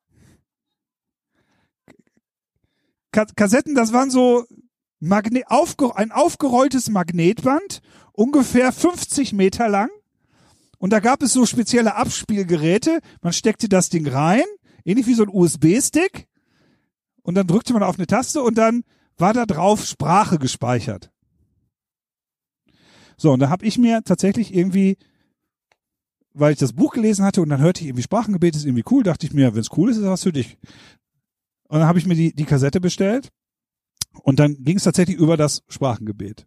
Kassetten, das waren so ein aufgerolltes Magnetband, ungefähr 50 Meter lang. Und da gab es so spezielle Abspielgeräte. Man steckte das Ding rein, ähnlich wie so ein USB-Stick. Und dann drückte man auf eine Taste und dann war da drauf Sprache gespeichert. So, und da habe ich mir tatsächlich irgendwie, weil ich das Buch gelesen hatte und dann hörte ich irgendwie Sprachengebet, ist irgendwie cool, dachte ich mir, wenn es cool ist, ist das was für dich. Und dann habe ich mir die Kassette bestellt und dann ging es tatsächlich über das Sprachengebet.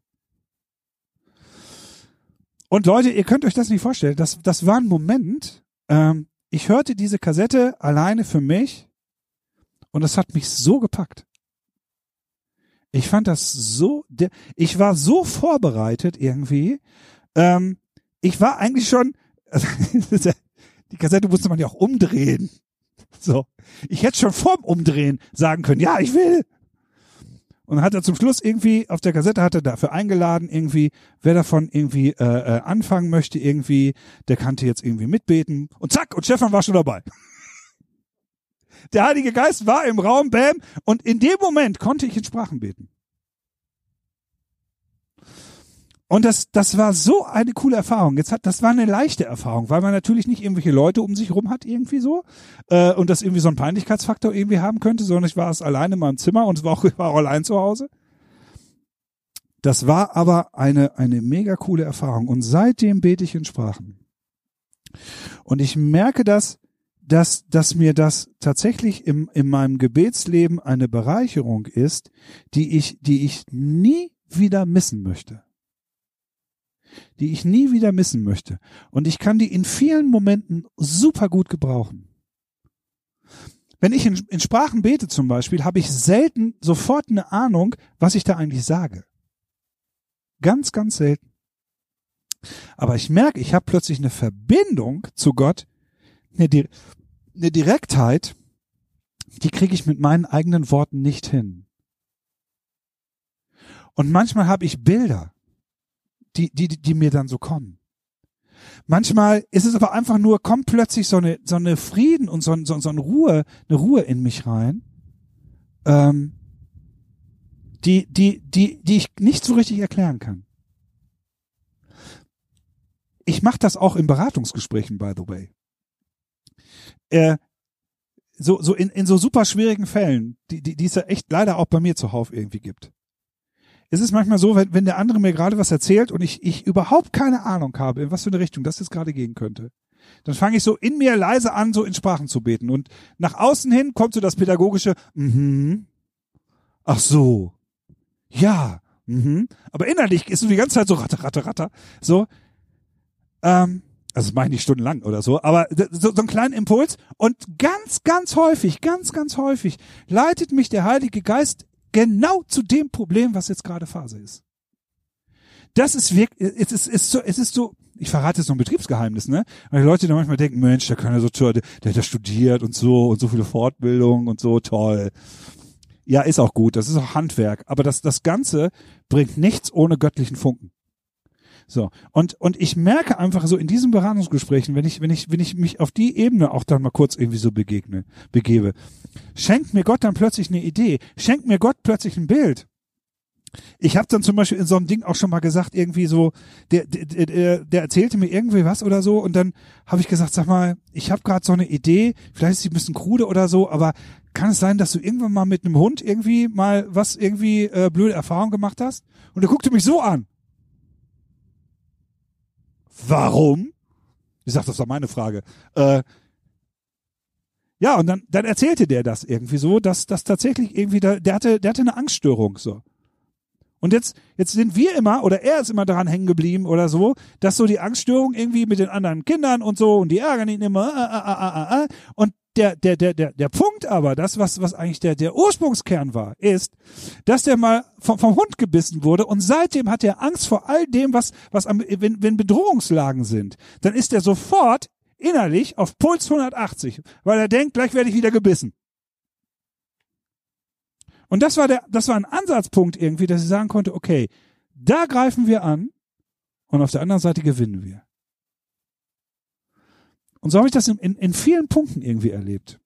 Und Leute, ihr könnt euch das nicht vorstellen, das war ein Moment, ich hörte diese Kassette alleine für mich und das hat mich so gepackt. Ich fand das so, ich war so vorbereitet irgendwie, ich war eigentlich schon, die Kassette musste man ja auch umdrehen. So. Ich hätte schon vorm Umdrehen sagen können, ja, ich will. Und dann hat er zum Schluss irgendwie, auf der Kassette hat er dafür eingeladen, irgendwie, wer davon irgendwie anfangen möchte, irgendwie, der kannte jetzt irgendwie mitbeten. Und zack, und Stefan war schon dabei. Der Heilige Geist war im Raum, bam, und in dem Moment konnte ich in Sprachen beten. Und das war so eine coole Erfahrung. Das war eine leichte Erfahrung, weil man natürlich nicht irgendwelche Leute um sich rum hat irgendwie so und das irgendwie so einen Peinlichkeitsfaktor irgendwie haben könnte, sondern ich war alleine in meinem Zimmer und ich war auch allein zu Hause. Das war aber eine mega coole Erfahrung und seitdem bete ich in Sprachen. Und ich merke dass mir das tatsächlich in meinem Gebetsleben eine Bereicherung ist, die ich nie wieder missen möchte. Und ich kann die in vielen Momenten super gut gebrauchen. Wenn ich in Sprachen bete zum Beispiel, habe ich selten sofort eine Ahnung, was ich da eigentlich sage. Ganz, ganz selten. Aber ich merke, ich habe plötzlich eine Verbindung zu Gott, eine Direktheit, die kriege ich mit meinen eigenen Worten nicht hin. Und manchmal habe ich Bilder, die mir dann so kommen. Manchmal ist es aber einfach nur, kommt plötzlich so eine Frieden und so eine Ruhe in mich rein, die ich nicht so richtig erklären kann. Ich mache das auch in Beratungsgesprächen, by the way. So in so super schwierigen Fällen, die es ja echt leider auch bei mir zuhauf irgendwie gibt. Es ist manchmal so, wenn der andere mir gerade was erzählt und ich überhaupt keine Ahnung habe, in was für eine Richtung das jetzt gerade gehen könnte, dann fange ich so in mir leise an, so in Sprachen zu beten. Und nach außen hin kommt so das pädagogische, ach so, ja, aber innerlich ist so die ganze Zeit so ratter, so, also das mache ich nicht stundenlang oder so, aber so einen kleinen Impuls und ganz, ganz häufig leitet mich der Heilige Geist genau zu dem Problem, was jetzt gerade Phase ist. Das ist wirklich, es ist so, ich verrate jetzt noch ein Betriebsgeheimnis, ne? Weil die Leute dann manchmal denken, Mensch, der kann ja so toll, der hat studiert und so viele Fortbildungen und so, toll. Ja, ist auch gut, das ist auch Handwerk, aber das Ganze bringt nichts ohne göttlichen Funken. So. Und ich merke einfach so in diesen Beratungsgesprächen, wenn ich mich auf die Ebene auch dann mal kurz irgendwie so begebe, schenkt mir Gott dann plötzlich eine Idee, schenkt mir Gott plötzlich ein Bild. Ich habe dann zum Beispiel in so einem Ding auch schon mal gesagt, irgendwie so, der erzählte mir irgendwie was oder so und dann habe ich gesagt, sag mal, ich habe gerade so eine Idee, vielleicht ist sie ein bisschen krude oder so, aber kann es sein, dass du irgendwann mal mit einem Hund irgendwie mal was irgendwie blöde Erfahrung gemacht hast? Und er guckte mich so an. Warum? Ich sag, das war meine Frage. Ja, und dann erzählte der das irgendwie so, dass das tatsächlich irgendwie, der hatte eine Angststörung, so. Und jetzt sind wir immer, oder er ist immer daran hängen geblieben oder so, dass so die Angststörung irgendwie mit den anderen Kindern und so, und die ärgern ihn immer, und der Punkt aber, das, was eigentlich der Ursprungskern war, ist, dass der mal vom Hund gebissen wurde und seitdem hat er Angst vor all dem, wenn Bedrohungslagen sind. Dann ist er sofort innerlich auf Puls 180, weil er denkt, gleich werde ich wieder gebissen. Und das war ein Ansatzpunkt irgendwie, dass ich sagen konnte, okay, da greifen wir an und auf der anderen Seite gewinnen wir. Und so habe ich das in vielen Punkten irgendwie erlebt.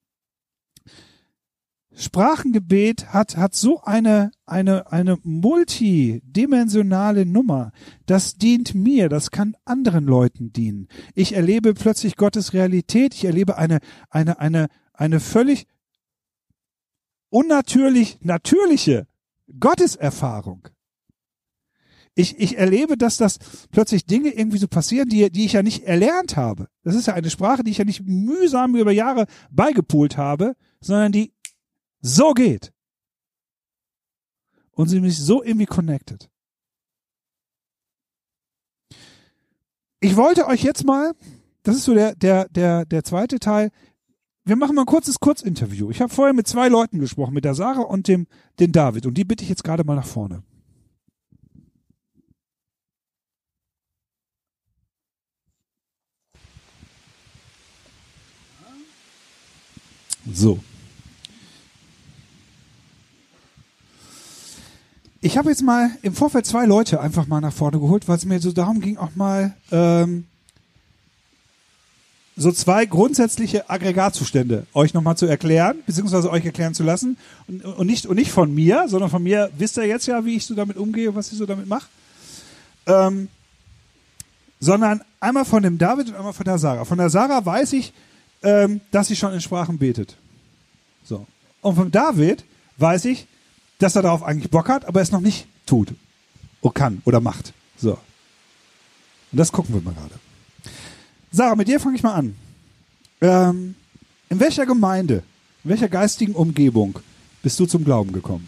Sprachengebet hat so eine multidimensionale Nummer. Das dient mir, das kann anderen Leuten dienen. Ich erlebe plötzlich Gottes Realität, ich erlebe eine völlig natürliche Gotteserfahrung. Ich erlebe, dass das plötzlich Dinge irgendwie so passieren, die ich ja nicht erlernt habe. Das ist ja eine Sprache, die ich ja nicht mühsam über Jahre beigepult habe, sondern die so geht. Und sie mich so irgendwie connected. Ich wollte euch jetzt mal, das ist so der zweite Teil, wir machen mal ein kurzes Kurzinterview. Ich habe vorher mit 2 Leuten gesprochen, mit der Sarah und den David. Und die bitte ich jetzt gerade mal nach vorne. So. Ich habe jetzt mal im Vorfeld 2 Leute einfach mal nach vorne geholt, weil es mir so darum ging, auch mal so 2 grundsätzliche Aggregatzustände euch nochmal zu erklären, beziehungsweise euch erklären zu lassen. Und nicht von mir, sondern von mir wisst ihr jetzt ja, wie ich so damit umgehe, was ich so damit mache. sondern einmal von dem David und einmal von der Sarah. Von der Sarah weiß ich, dass sie schon in Sprachen betet. So. Und von David weiß ich, dass er darauf eigentlich Bock hat, aber es noch nicht tut. Oder kann oder macht. So. Und das gucken wir mal gerade. Sarah, mit dir fange ich mal an. In welcher Gemeinde, in welcher geistigen Umgebung bist du zum Glauben gekommen?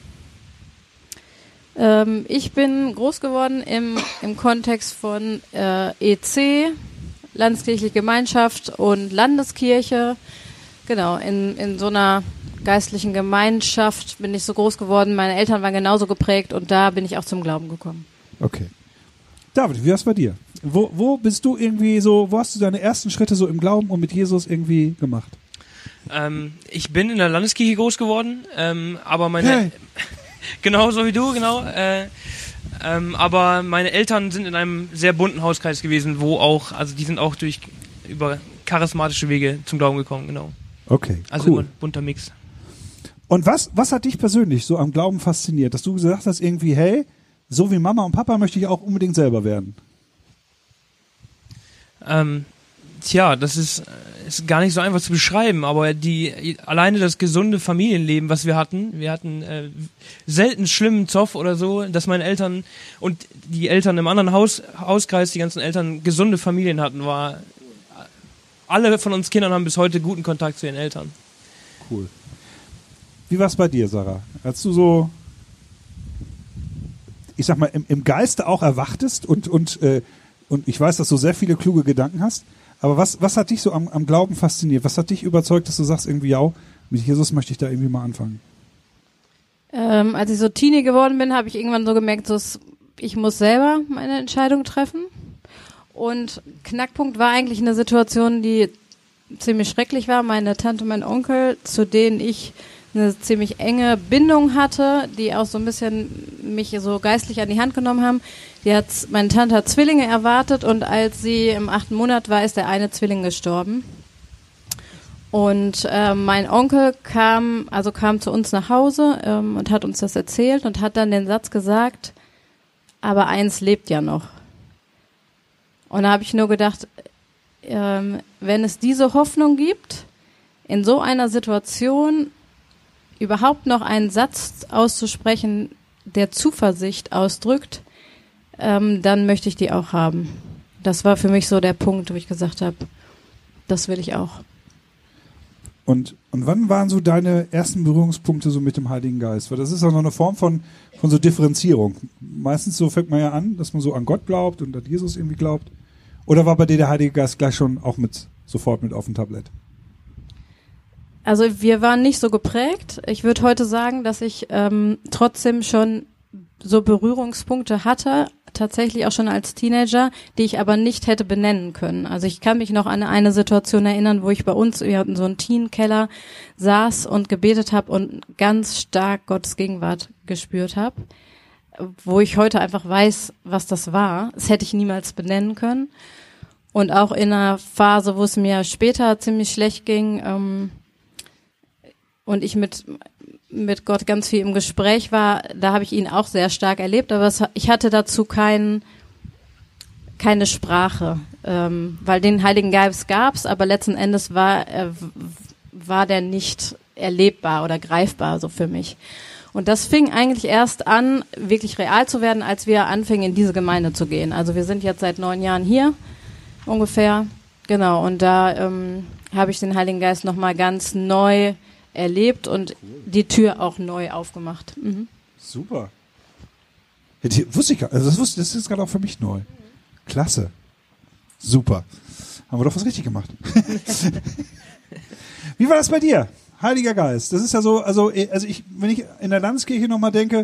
Ich bin groß geworden im Kontext von EC, Landeskirchliche Gemeinschaft und Landeskirche. Genau, in so einer geistlichen Gemeinschaft bin ich so groß geworden. Meine Eltern waren genauso geprägt und da bin ich auch zum Glauben gekommen. Okay. David, wie war es bei dir? Wo bist du irgendwie so, wo hast du deine ersten Schritte so im Glauben und mit Jesus irgendwie gemacht? Ich bin in der Landeskirche groß geworden, aber meine... Genau, so wie du, genau. Aber meine Eltern sind in einem sehr bunten Hauskreis gewesen, die sind auch über charismatische Wege zum Glauben gekommen, genau. Okay, also cool. Immer ein bunter Mix. Und was hat dich persönlich so am Glauben fasziniert, dass du gesagt hast irgendwie, hey, so wie Mama und Papa möchte ich auch unbedingt selber werden? Das ist gar nicht so einfach zu beschreiben, aber alleine das gesunde Familienleben, was wir hatten selten schlimmen Zoff oder so, dass meine Eltern und die Eltern im anderen Hauskreis, die ganzen Eltern gesunde Familien hatten, alle von uns Kindern haben bis heute guten Kontakt zu ihren Eltern. Cool. Wie war es bei dir, Sarah? Als du so, ich sag mal, im Geiste auch erwachtest und ich weiß, dass du sehr viele kluge Gedanken hast, aber was hat dich so am Glauben fasziniert? Was hat dich überzeugt, dass du sagst irgendwie, ja, mit Jesus möchte ich da irgendwie mal anfangen? Als ich so Teenie geworden bin, habe ich irgendwann so gemerkt, ich muss selber meine Entscheidung treffen. Und Knackpunkt war eigentlich eine Situation, die ziemlich schrecklich war. Meine Tante und mein Onkel, zu denen ich eine ziemlich enge Bindung hatte, die auch so ein bisschen mich so geistlich an die Hand genommen haben. Meine Tante hat Zwillinge erwartet und als sie im 8. Monat war, ist der eine Zwilling gestorben. Und mein Onkel kam zu uns nach Hause und hat uns das erzählt und hat dann den Satz gesagt, aber eins lebt ja noch. Und da habe ich nur gedacht, wenn es diese Hoffnung gibt, in so einer Situation überhaupt noch einen Satz auszusprechen, der Zuversicht ausdrückt, dann möchte ich die auch haben. Das war für mich so der Punkt, wo ich gesagt habe, das will ich auch. Und wann waren so deine ersten Berührungspunkte so mit dem Heiligen Geist? Weil das ist auch noch eine Form von so Differenzierung. Meistens so fängt man ja an, dass man so an Gott glaubt und an Jesus irgendwie glaubt. Oder war bei dir der Heilige Geist gleich schon auch sofort mit auf dem Tablett? Also wir waren nicht so geprägt. Ich würde heute sagen, dass ich trotzdem schon so Berührungspunkte hatte, tatsächlich auch schon als Teenager, die ich aber nicht hätte benennen können. Also ich kann mich noch an eine Situation erinnern, wo ich wir hatten so einen Teen-Keller, saß und gebetet habe und ganz stark Gottes Gegenwart gespürt habe, wo ich heute einfach weiß, was das war. Das hätte ich niemals benennen können. Und auch in einer Phase, wo es mir später ziemlich schlecht ging, und ich mit Gott ganz viel im Gespräch war, da habe ich ihn auch sehr stark erlebt, aber ich hatte dazu keine Sprache, weil den Heiligen Geist gab's, aber letzten Endes war der nicht erlebbar oder greifbar so für mich. Und das fing eigentlich erst an, wirklich real zu werden, als wir anfingen, in diese Gemeinde zu gehen. Also wir sind jetzt seit 9 Jahren hier ungefähr, genau, und da habe ich den Heiligen Geist nochmal ganz neu erlebt und die Tür auch neu aufgemacht. Mhm. Super. Wusste ich gar nicht. Also das ist jetzt gerade auch für mich neu. Klasse. Super. Haben wir doch was richtig gemacht. Wie war das bei dir? Heiliger Geist. Das ist ja so, wenn ich in der Landeskirche nochmal denke,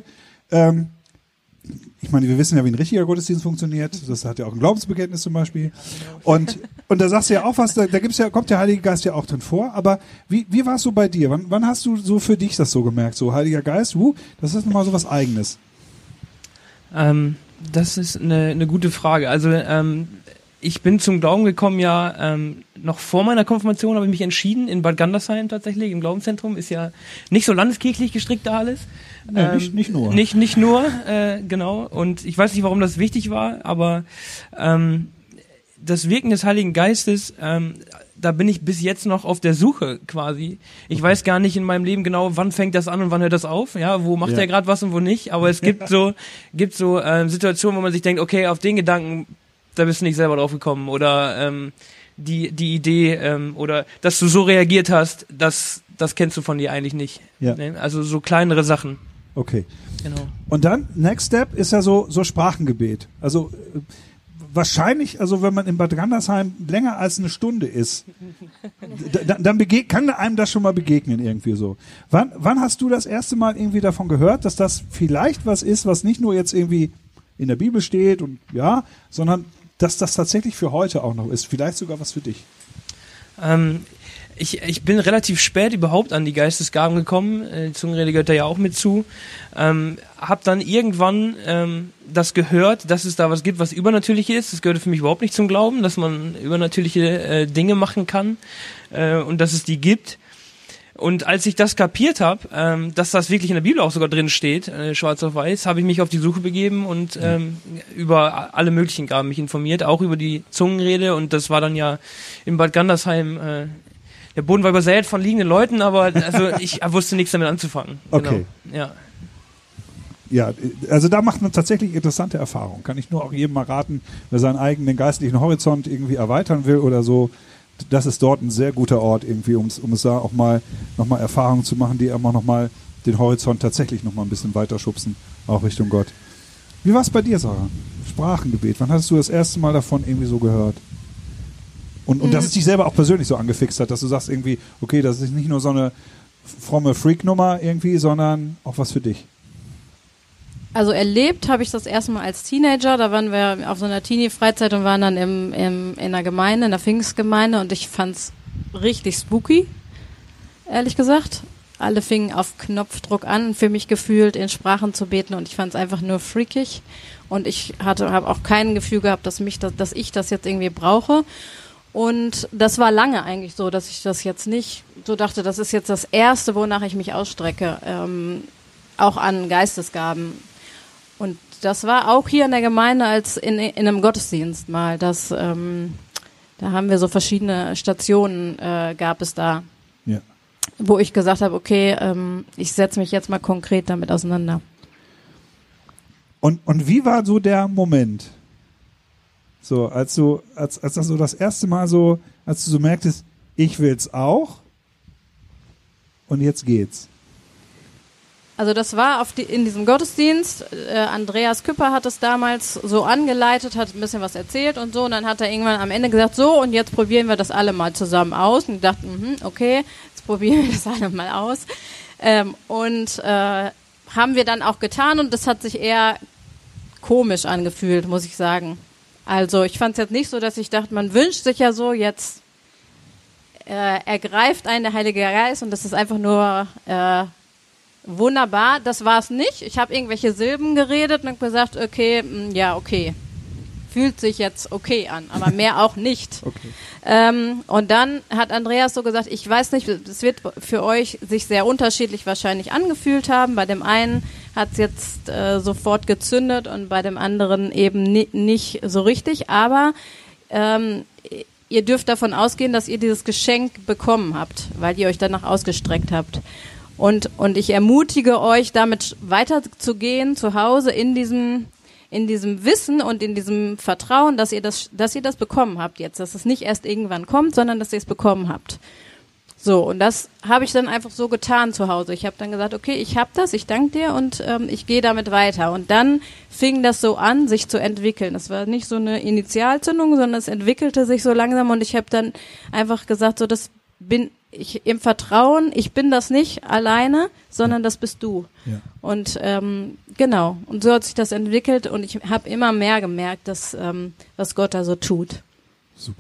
ich meine, wir wissen ja, wie ein richtiger Gottesdienst funktioniert. Das hat ja auch ein Glaubensbekenntnis zum Beispiel. Und da sagst du ja auch was, kommt der Heilige Geist ja auch drin vor. Aber wie war es so bei dir? Wann hast du so für dich das so gemerkt? So Heiliger Geist, das ist nochmal so was Eigenes. Das ist eine gute Frage. Also ich bin zum Glauben gekommen, noch vor meiner Konfirmation habe ich mich entschieden, in Bad Gandersheim tatsächlich, im Glaubenszentrum, ist ja nicht so landeskirchlich gestrickt da alles. Nee, nicht nur. Nicht nur, genau. Und ich weiß nicht, warum das wichtig war, aber das Wirken des Heiligen Geistes, da bin ich bis jetzt noch auf der Suche quasi. Ich weiß gar nicht in meinem Leben genau, wann fängt das an und wann hört das auf. Ja, wo macht er gerade was und wo nicht. Aber es gibt so Situationen, wo man sich denkt, okay, auf den Gedanken, da bist du nicht selber drauf gekommen. Oder die Idee oder dass du so reagiert hast, das kennst du von dir eigentlich nicht. Ja. Ne? Also so kleinere Sachen. Okay. Genau. Und dann, Next Step ist ja so Sprachengebet. Also wahrscheinlich, also wenn man in Bad Gandersheim länger als eine Stunde ist, dann kann einem das schon mal begegnen irgendwie so. Wann hast du das erste Mal irgendwie davon gehört, dass das vielleicht was ist, was nicht nur jetzt irgendwie in der Bibel steht und sondern dass das tatsächlich für heute auch noch ist, vielleicht sogar was für dich? Ich bin relativ spät überhaupt an die Geistesgaben gekommen, die Zungenrede gehört da ja auch mit zu, hab dann irgendwann das gehört, dass es da was gibt, was übernatürlich ist. Das gehörte für mich überhaupt nicht zum Glauben, dass man übernatürliche Dinge machen kann und dass es die gibt. Und als ich das kapiert habe, dass das wirklich in der Bibel auch sogar drin steht, schwarz auf weiß, habe ich mich auf die Suche begeben und über alle möglichen Gaben mich informiert, auch über die Zungenrede. Und das war dann ja in Bad Gandersheim, der Boden war übersät von liegenden Leuten, aber also ich wusste nichts damit anzufangen. Okay. Genau. Ja. Ja, also da macht man tatsächlich interessante Erfahrungen. Kann ich nur auch jedem mal raten, wer seinen eigenen geistlichen Horizont irgendwie erweitern will oder so. Das ist dort ein sehr guter Ort irgendwie, um es da auch mal nochmal Erfahrungen zu machen, die immer nochmal den Horizont tatsächlich nochmal ein bisschen weiter schubsen, auch Richtung Gott. Wie war es bei dir, Sarah? Sprachengebet. Wann hast du das erste Mal davon irgendwie so gehört? Und dass es dich selber auch persönlich so angefixt hat, dass du sagst irgendwie, okay, das ist nicht nur so eine fromme Freak-Nummer irgendwie, sondern auch was für dich. Also erlebt habe ich das erstmal als Teenager, da waren wir auf so einer Teenie-Freizeit und waren dann in einer Gemeinde, in der Pfingstgemeinde und ich fand's richtig spooky, ehrlich gesagt. Alle fingen auf Knopfdruck an, für mich gefühlt in Sprachen zu beten und ich fand's einfach nur freakig und ich habe auch kein Gefühl gehabt, dass ich das jetzt irgendwie brauche. Und das war lange eigentlich so, dass ich das jetzt nicht so dachte, das ist jetzt das Erste, wonach ich mich ausstrecke, auch an Geistesgaben. Und das war auch hier in der Gemeinde als in einem Gottesdienst mal. Da haben wir so verschiedene Stationen, gab es da, wo ich gesagt habe, okay, ich setze mich jetzt mal konkret damit auseinander. Und wie war so der Moment? So, als das so das erste Mal so, als du so merktest, ich will's auch und jetzt geht's. Also das war in diesem Gottesdienst, Andreas Küpper hat es damals so angeleitet, hat ein bisschen was erzählt und so und dann hat er irgendwann am Ende gesagt, so und jetzt probieren wir das alle mal zusammen aus und ich dachte, okay, jetzt probieren wir das alle mal aus haben wir dann auch getan und das hat sich eher komisch angefühlt, muss ich sagen. Also ich fand es jetzt nicht so, dass ich dachte, man wünscht sich ja so, jetzt ergreift einen der Heilige Geist und das ist einfach nur wunderbar. Das war es nicht. Ich habe irgendwelche Silben geredet und gesagt, okay, okay. Fühlt sich jetzt okay an, aber mehr auch nicht. Okay. Und dann hat Andreas so gesagt, ich weiß nicht, es wird für euch sich sehr unterschiedlich wahrscheinlich angefühlt haben. Bei dem einen hat es jetzt sofort gezündet und bei dem anderen eben nicht so richtig. Aber ihr dürft davon ausgehen, dass ihr dieses Geschenk bekommen habt, weil ihr euch danach ausgestreckt habt. Und ich ermutige euch, damit weiterzugehen zu Hause in diesem Wissen und in diesem Vertrauen, dass ihr das bekommen habt jetzt, dass es nicht erst irgendwann kommt, sondern dass ihr es bekommen habt. So, und das habe ich dann einfach so getan zu Hause. Ich habe dann gesagt, okay, ich habe das, ich danke dir und ich gehe damit weiter. Und dann fing das so an, sich zu entwickeln. Das war nicht so eine Initialzündung, sondern es entwickelte sich so langsam und ich habe dann einfach gesagt, so, das bin ich im Vertrauen, ich bin das nicht alleine, sondern das bist du. Ja. Und genau, und so hat sich das entwickelt und ich habe immer mehr gemerkt, dass was Gott da so tut. Super.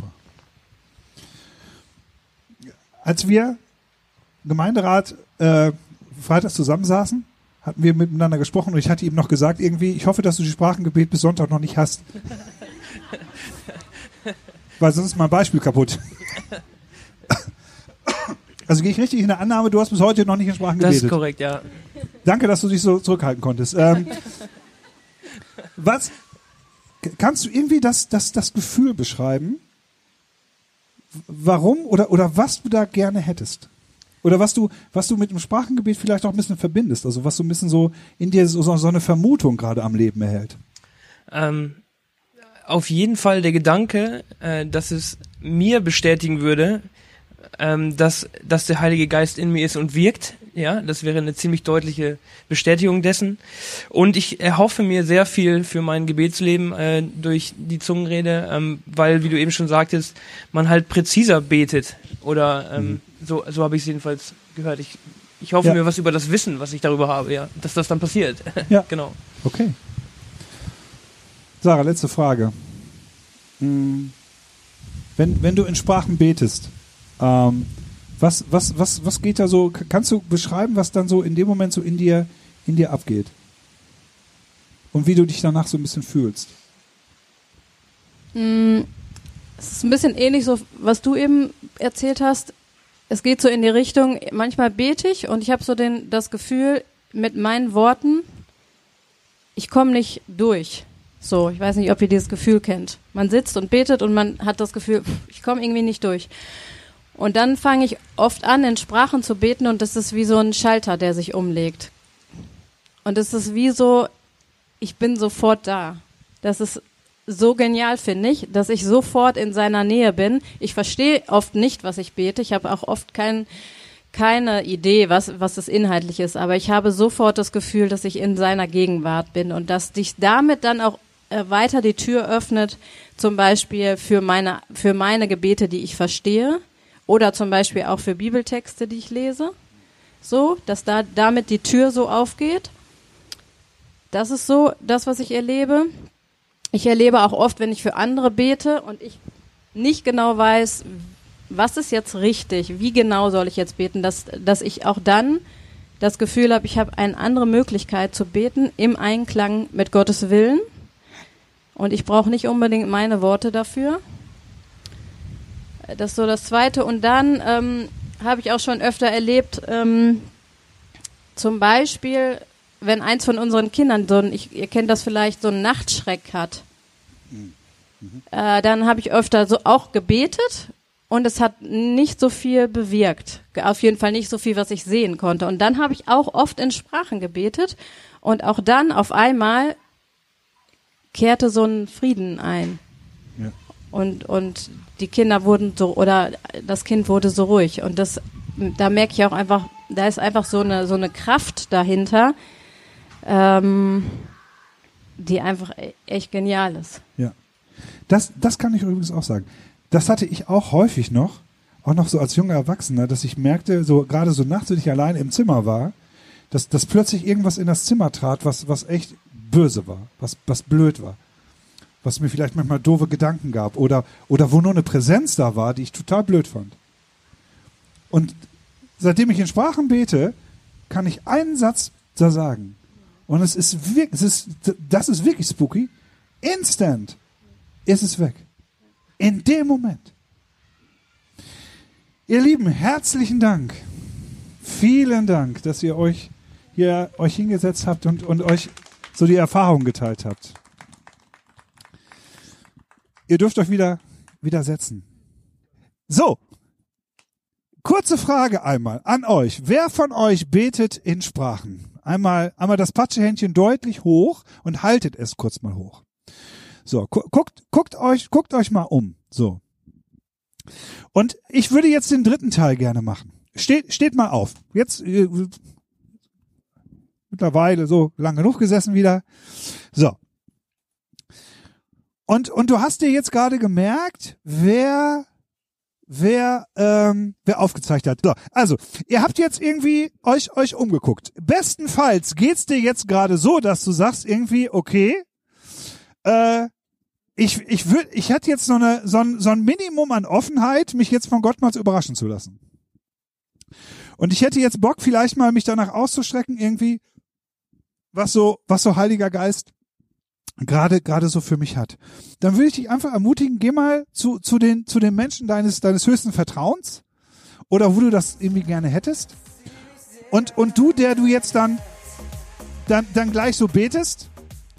Als wir Gemeinderat freitags zusammensaßen, hatten wir miteinander gesprochen und ich hatte ihm noch gesagt, irgendwie, ich hoffe, dass du die Sprachengebet bis Sonntag noch nicht hast. Weil sonst ist mein Beispiel kaputt. Also gehe ich richtig in der Annahme, du hast bis heute noch nicht in Sprachen gebetet. Das ist korrekt, ja. Danke, dass du dich so zurückhalten konntest. Was kannst du irgendwie das Gefühl beschreiben, warum oder was du da gerne hättest? Oder was du mit dem Sprachengebet vielleicht auch ein bisschen verbindest, also was so ein bisschen so in dir so eine Vermutung gerade am Leben erhält? Auf jeden Fall der Gedanke, dass es mir bestätigen würde, dass der Heilige Geist in mir ist und wirkt. Ja, das wäre eine ziemlich deutliche Bestätigung dessen. Und ich erhoffe mir sehr viel für mein Gebetsleben durch die Zungenrede, weil, wie du eben schon sagtest, man halt präziser betet. Oder so habe ich es jedenfalls gehört. Ich hoffe mir was über das Wissen, was ich darüber habe, ja, dass das dann passiert. Ja, genau. Okay. Sarah, letzte Frage. Wenn du in Sprachen betest, was geht da so, kannst du beschreiben, was dann so in dem Moment so in dir abgeht? Und wie du dich danach so ein bisschen fühlst? Es ist ein bisschen ähnlich so, was du eben erzählt hast. Es geht so in die Richtung, manchmal bete ich und ich habe so das Gefühl, mit meinen Worten, ich komme nicht durch. So, ich weiß nicht, ob ihr dieses Gefühl kennt. Man sitzt und betet und man hat das Gefühl, ich komme irgendwie nicht durch. Und dann fange ich oft an, in Sprachen zu beten und das ist wie so ein Schalter, der sich umlegt. Und es ist wie so, ich bin sofort da. Das ist so genial, finde ich, dass ich sofort in seiner Nähe bin. Ich verstehe oft nicht, was ich bete. Ich habe auch oft keine Idee, was das inhaltlich ist. Aber ich habe sofort das Gefühl, dass ich in seiner Gegenwart bin und dass dich damit dann auch weiter die Tür öffnet, zum Beispiel für meine Gebete, die ich verstehe. Oder zum Beispiel auch für Bibeltexte, die ich lese. So, dass damit die Tür so aufgeht. Das ist so das, was ich erlebe. Ich erlebe auch oft, wenn ich für andere bete und ich nicht genau weiß, was ist jetzt richtig, wie genau soll ich jetzt beten, dass ich auch dann das Gefühl habe, ich habe eine andere Möglichkeit zu beten im Einklang mit Gottes Willen. Und ich brauche nicht unbedingt meine Worte dafür. Das ist so das Zweite. Und dann habe ich auch schon öfter erlebt, zum Beispiel, wenn eins von unseren Kindern ihr kennt das vielleicht, so einen Nachtschreck hat, dann habe ich öfter so auch gebetet und es hat nicht so viel bewirkt. Auf jeden Fall nicht so viel, was ich sehen konnte. Und dann habe ich auch oft in Sprachen gebetet und auch dann auf einmal kehrte so ein Frieden ein. Ja. Und die Kinder wurden so, oder das Kind wurde so ruhig. Und da merke ich auch einfach, da ist einfach so eine Kraft dahinter, die einfach echt genial ist. Ja. Das kann ich übrigens auch sagen. Das hatte ich auch häufig auch noch so als junger Erwachsener, dass ich merkte, so gerade so nachts, wenn ich allein im Zimmer war, dass plötzlich irgendwas in das Zimmer trat, was echt böse war, was blöd war. Was mir vielleicht manchmal doofe Gedanken gab oder wo nur eine Präsenz da war, die ich total blöd fand. Und seitdem ich in Sprachen bete, kann ich einen Satz da sagen. Und das ist wirklich spooky. Instant ist es weg. In dem Moment. Ihr Lieben, herzlichen Dank. Vielen Dank, dass ihr euch hingesetzt habt und euch so die Erfahrung geteilt habt. Ihr dürft euch wieder setzen. So, kurze Frage einmal an euch. Wer von euch betet in Sprachen? Einmal das Patschehändchen deutlich hoch und haltet es kurz mal hoch. So, guckt euch mal um. So. Und ich würde jetzt den dritten Teil gerne machen. Steht mal auf. Jetzt mittlerweile so lang genug gesessen wieder. So. Und du hast dir jetzt gerade gemerkt, wer aufgezeichnet hat. So, also, ihr habt jetzt irgendwie euch umgeguckt. Bestenfalls geht's dir jetzt gerade so, dass du sagst irgendwie, okay, ich hätte jetzt so ein Minimum an Offenheit, mich jetzt von Gott mal überraschen zu lassen. Und ich hätte jetzt Bock, vielleicht mal mich danach auszustrecken, irgendwie, was so Heiliger Geist gerade so für mich hat, dann würde ich dich einfach ermutigen, geh mal zu den Menschen deines höchsten Vertrauens oder wo du das irgendwie gerne hättest und du, der du jetzt dann gleich so betest,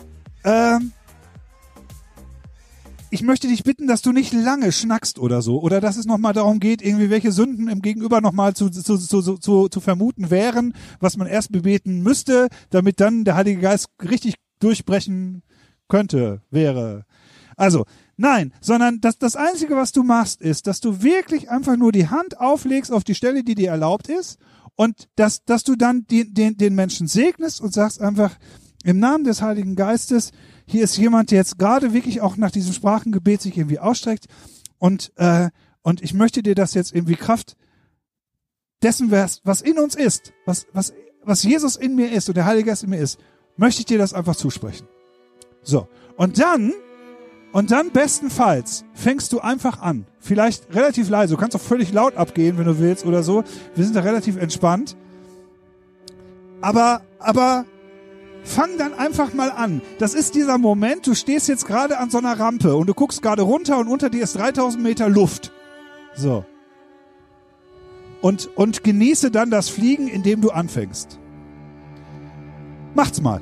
ich möchte dich bitten, dass du nicht lange schnackst oder so, oder dass es nochmal darum geht, irgendwie welche Sünden im Gegenüber nochmal zu vermuten wären, was man erst bebeten müsste, damit dann der Heilige Geist richtig durchbrechen wäre. Also, nein, sondern das Einzige, was du machst, ist, dass du wirklich einfach nur die Hand auflegst auf die Stelle, die dir erlaubt ist, und dass du dann den Menschen segnest und sagst einfach, im Namen des Heiligen Geistes, hier ist jemand, der jetzt gerade wirklich auch nach diesem Sprachengebet sich irgendwie ausstreckt und ich möchte dir das jetzt irgendwie Kraft dessen, was in uns ist, was Jesus in mir ist und der Heilige Geist in mir ist, möchte ich dir das einfach zusprechen. So. Und dann bestenfalls fängst du einfach an. Vielleicht relativ leise. Du kannst auch völlig laut abgehen, wenn du willst oder so. Wir sind da relativ entspannt. Aber fang dann einfach mal an. Das ist dieser Moment, du stehst jetzt gerade an so einer Rampe und du guckst gerade runter und unter dir ist 3000 Meter Luft. So. Und genieße dann das Fliegen, indem du anfängst. Macht's mal.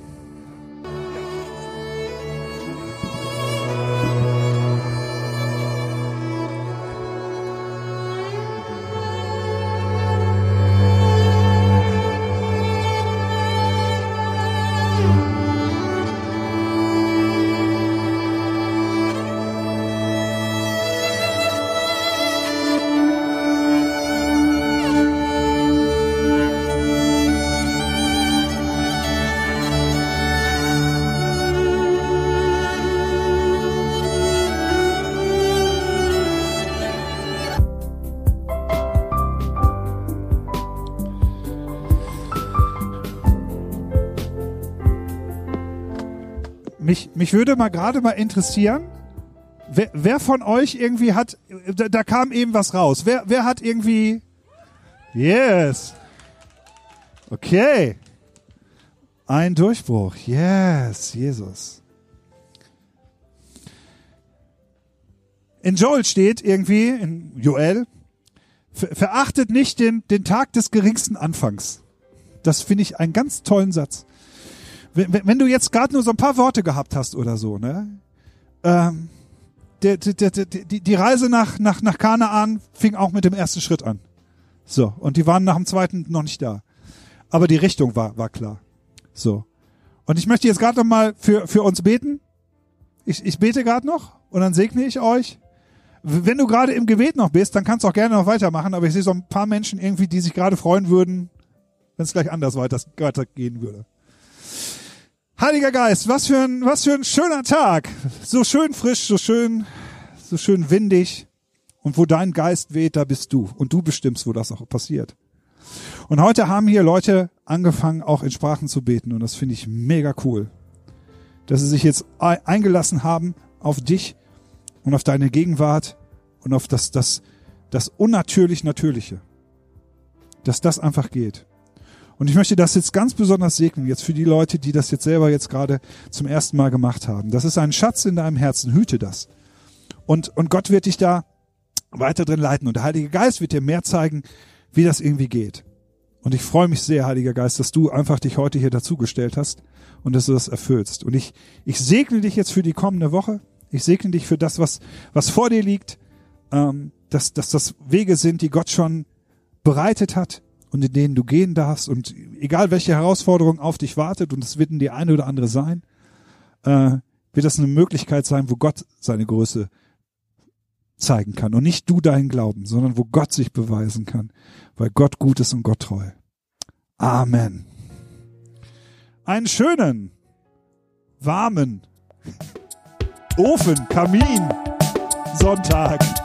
Mich würde gerade mal interessieren, wer von euch irgendwie hat, da kam eben was raus. Wer hat irgendwie, yes, okay, ein Durchbruch, yes, Jesus. In Joel steht irgendwie, in Joel, verachtet nicht den Tag des geringsten Anfangs. Das finde ich einen ganz tollen Satz. Wenn du jetzt gerade nur so ein paar Worte gehabt hast oder so, ne? Die Reise nach Kanaan fing auch mit dem ersten Schritt an. So, und die waren nach dem zweiten noch nicht da. Aber die Richtung war klar. So. Und ich möchte jetzt gerade noch mal für uns beten. Ich bete gerade noch und dann segne ich euch. Wenn du gerade im Gebet noch bist, dann kannst du auch gerne noch weitermachen, aber ich sehe so ein paar Menschen irgendwie, die sich gerade freuen würden, wenn es gleich anders weitergehen würde. Heiliger Geist, was für ein schöner Tag. So schön frisch, so schön windig. Und wo dein Geist weht, da bist du. Und du bestimmst, wo das auch passiert. Und heute haben hier Leute angefangen, auch in Sprachen zu beten. Und das finde ich mega cool. Dass sie sich jetzt eingelassen haben auf dich und auf deine Gegenwart und auf das unnatürlich Natürliche. Dass das einfach geht. Und ich möchte das jetzt ganz besonders segnen, jetzt für die Leute, die das jetzt selber jetzt gerade zum ersten Mal gemacht haben. Das ist ein Schatz in deinem Herzen, hüte das. Und Gott wird dich da weiter drin leiten und der Heilige Geist wird dir mehr zeigen, wie das irgendwie geht. Und ich freue mich sehr, Heiliger Geist, dass du einfach dich heute hier dazugestellt hast und dass du das erfüllst. Und ich segne dich jetzt für die kommende Woche. Ich segne dich für das, was vor dir liegt, dass das Wege sind, die Gott schon bereitet hat. Und in denen du gehen darfst und egal welche Herausforderung auf dich wartet und es wird in die eine oder andere sein, wird das eine Möglichkeit sein, wo Gott seine Größe zeigen kann und nicht du deinen Glauben, sondern wo Gott sich beweisen kann, weil Gott gut ist und Gott treu. Amen. Einen schönen, warmen Ofen, Kamin, Sonntag.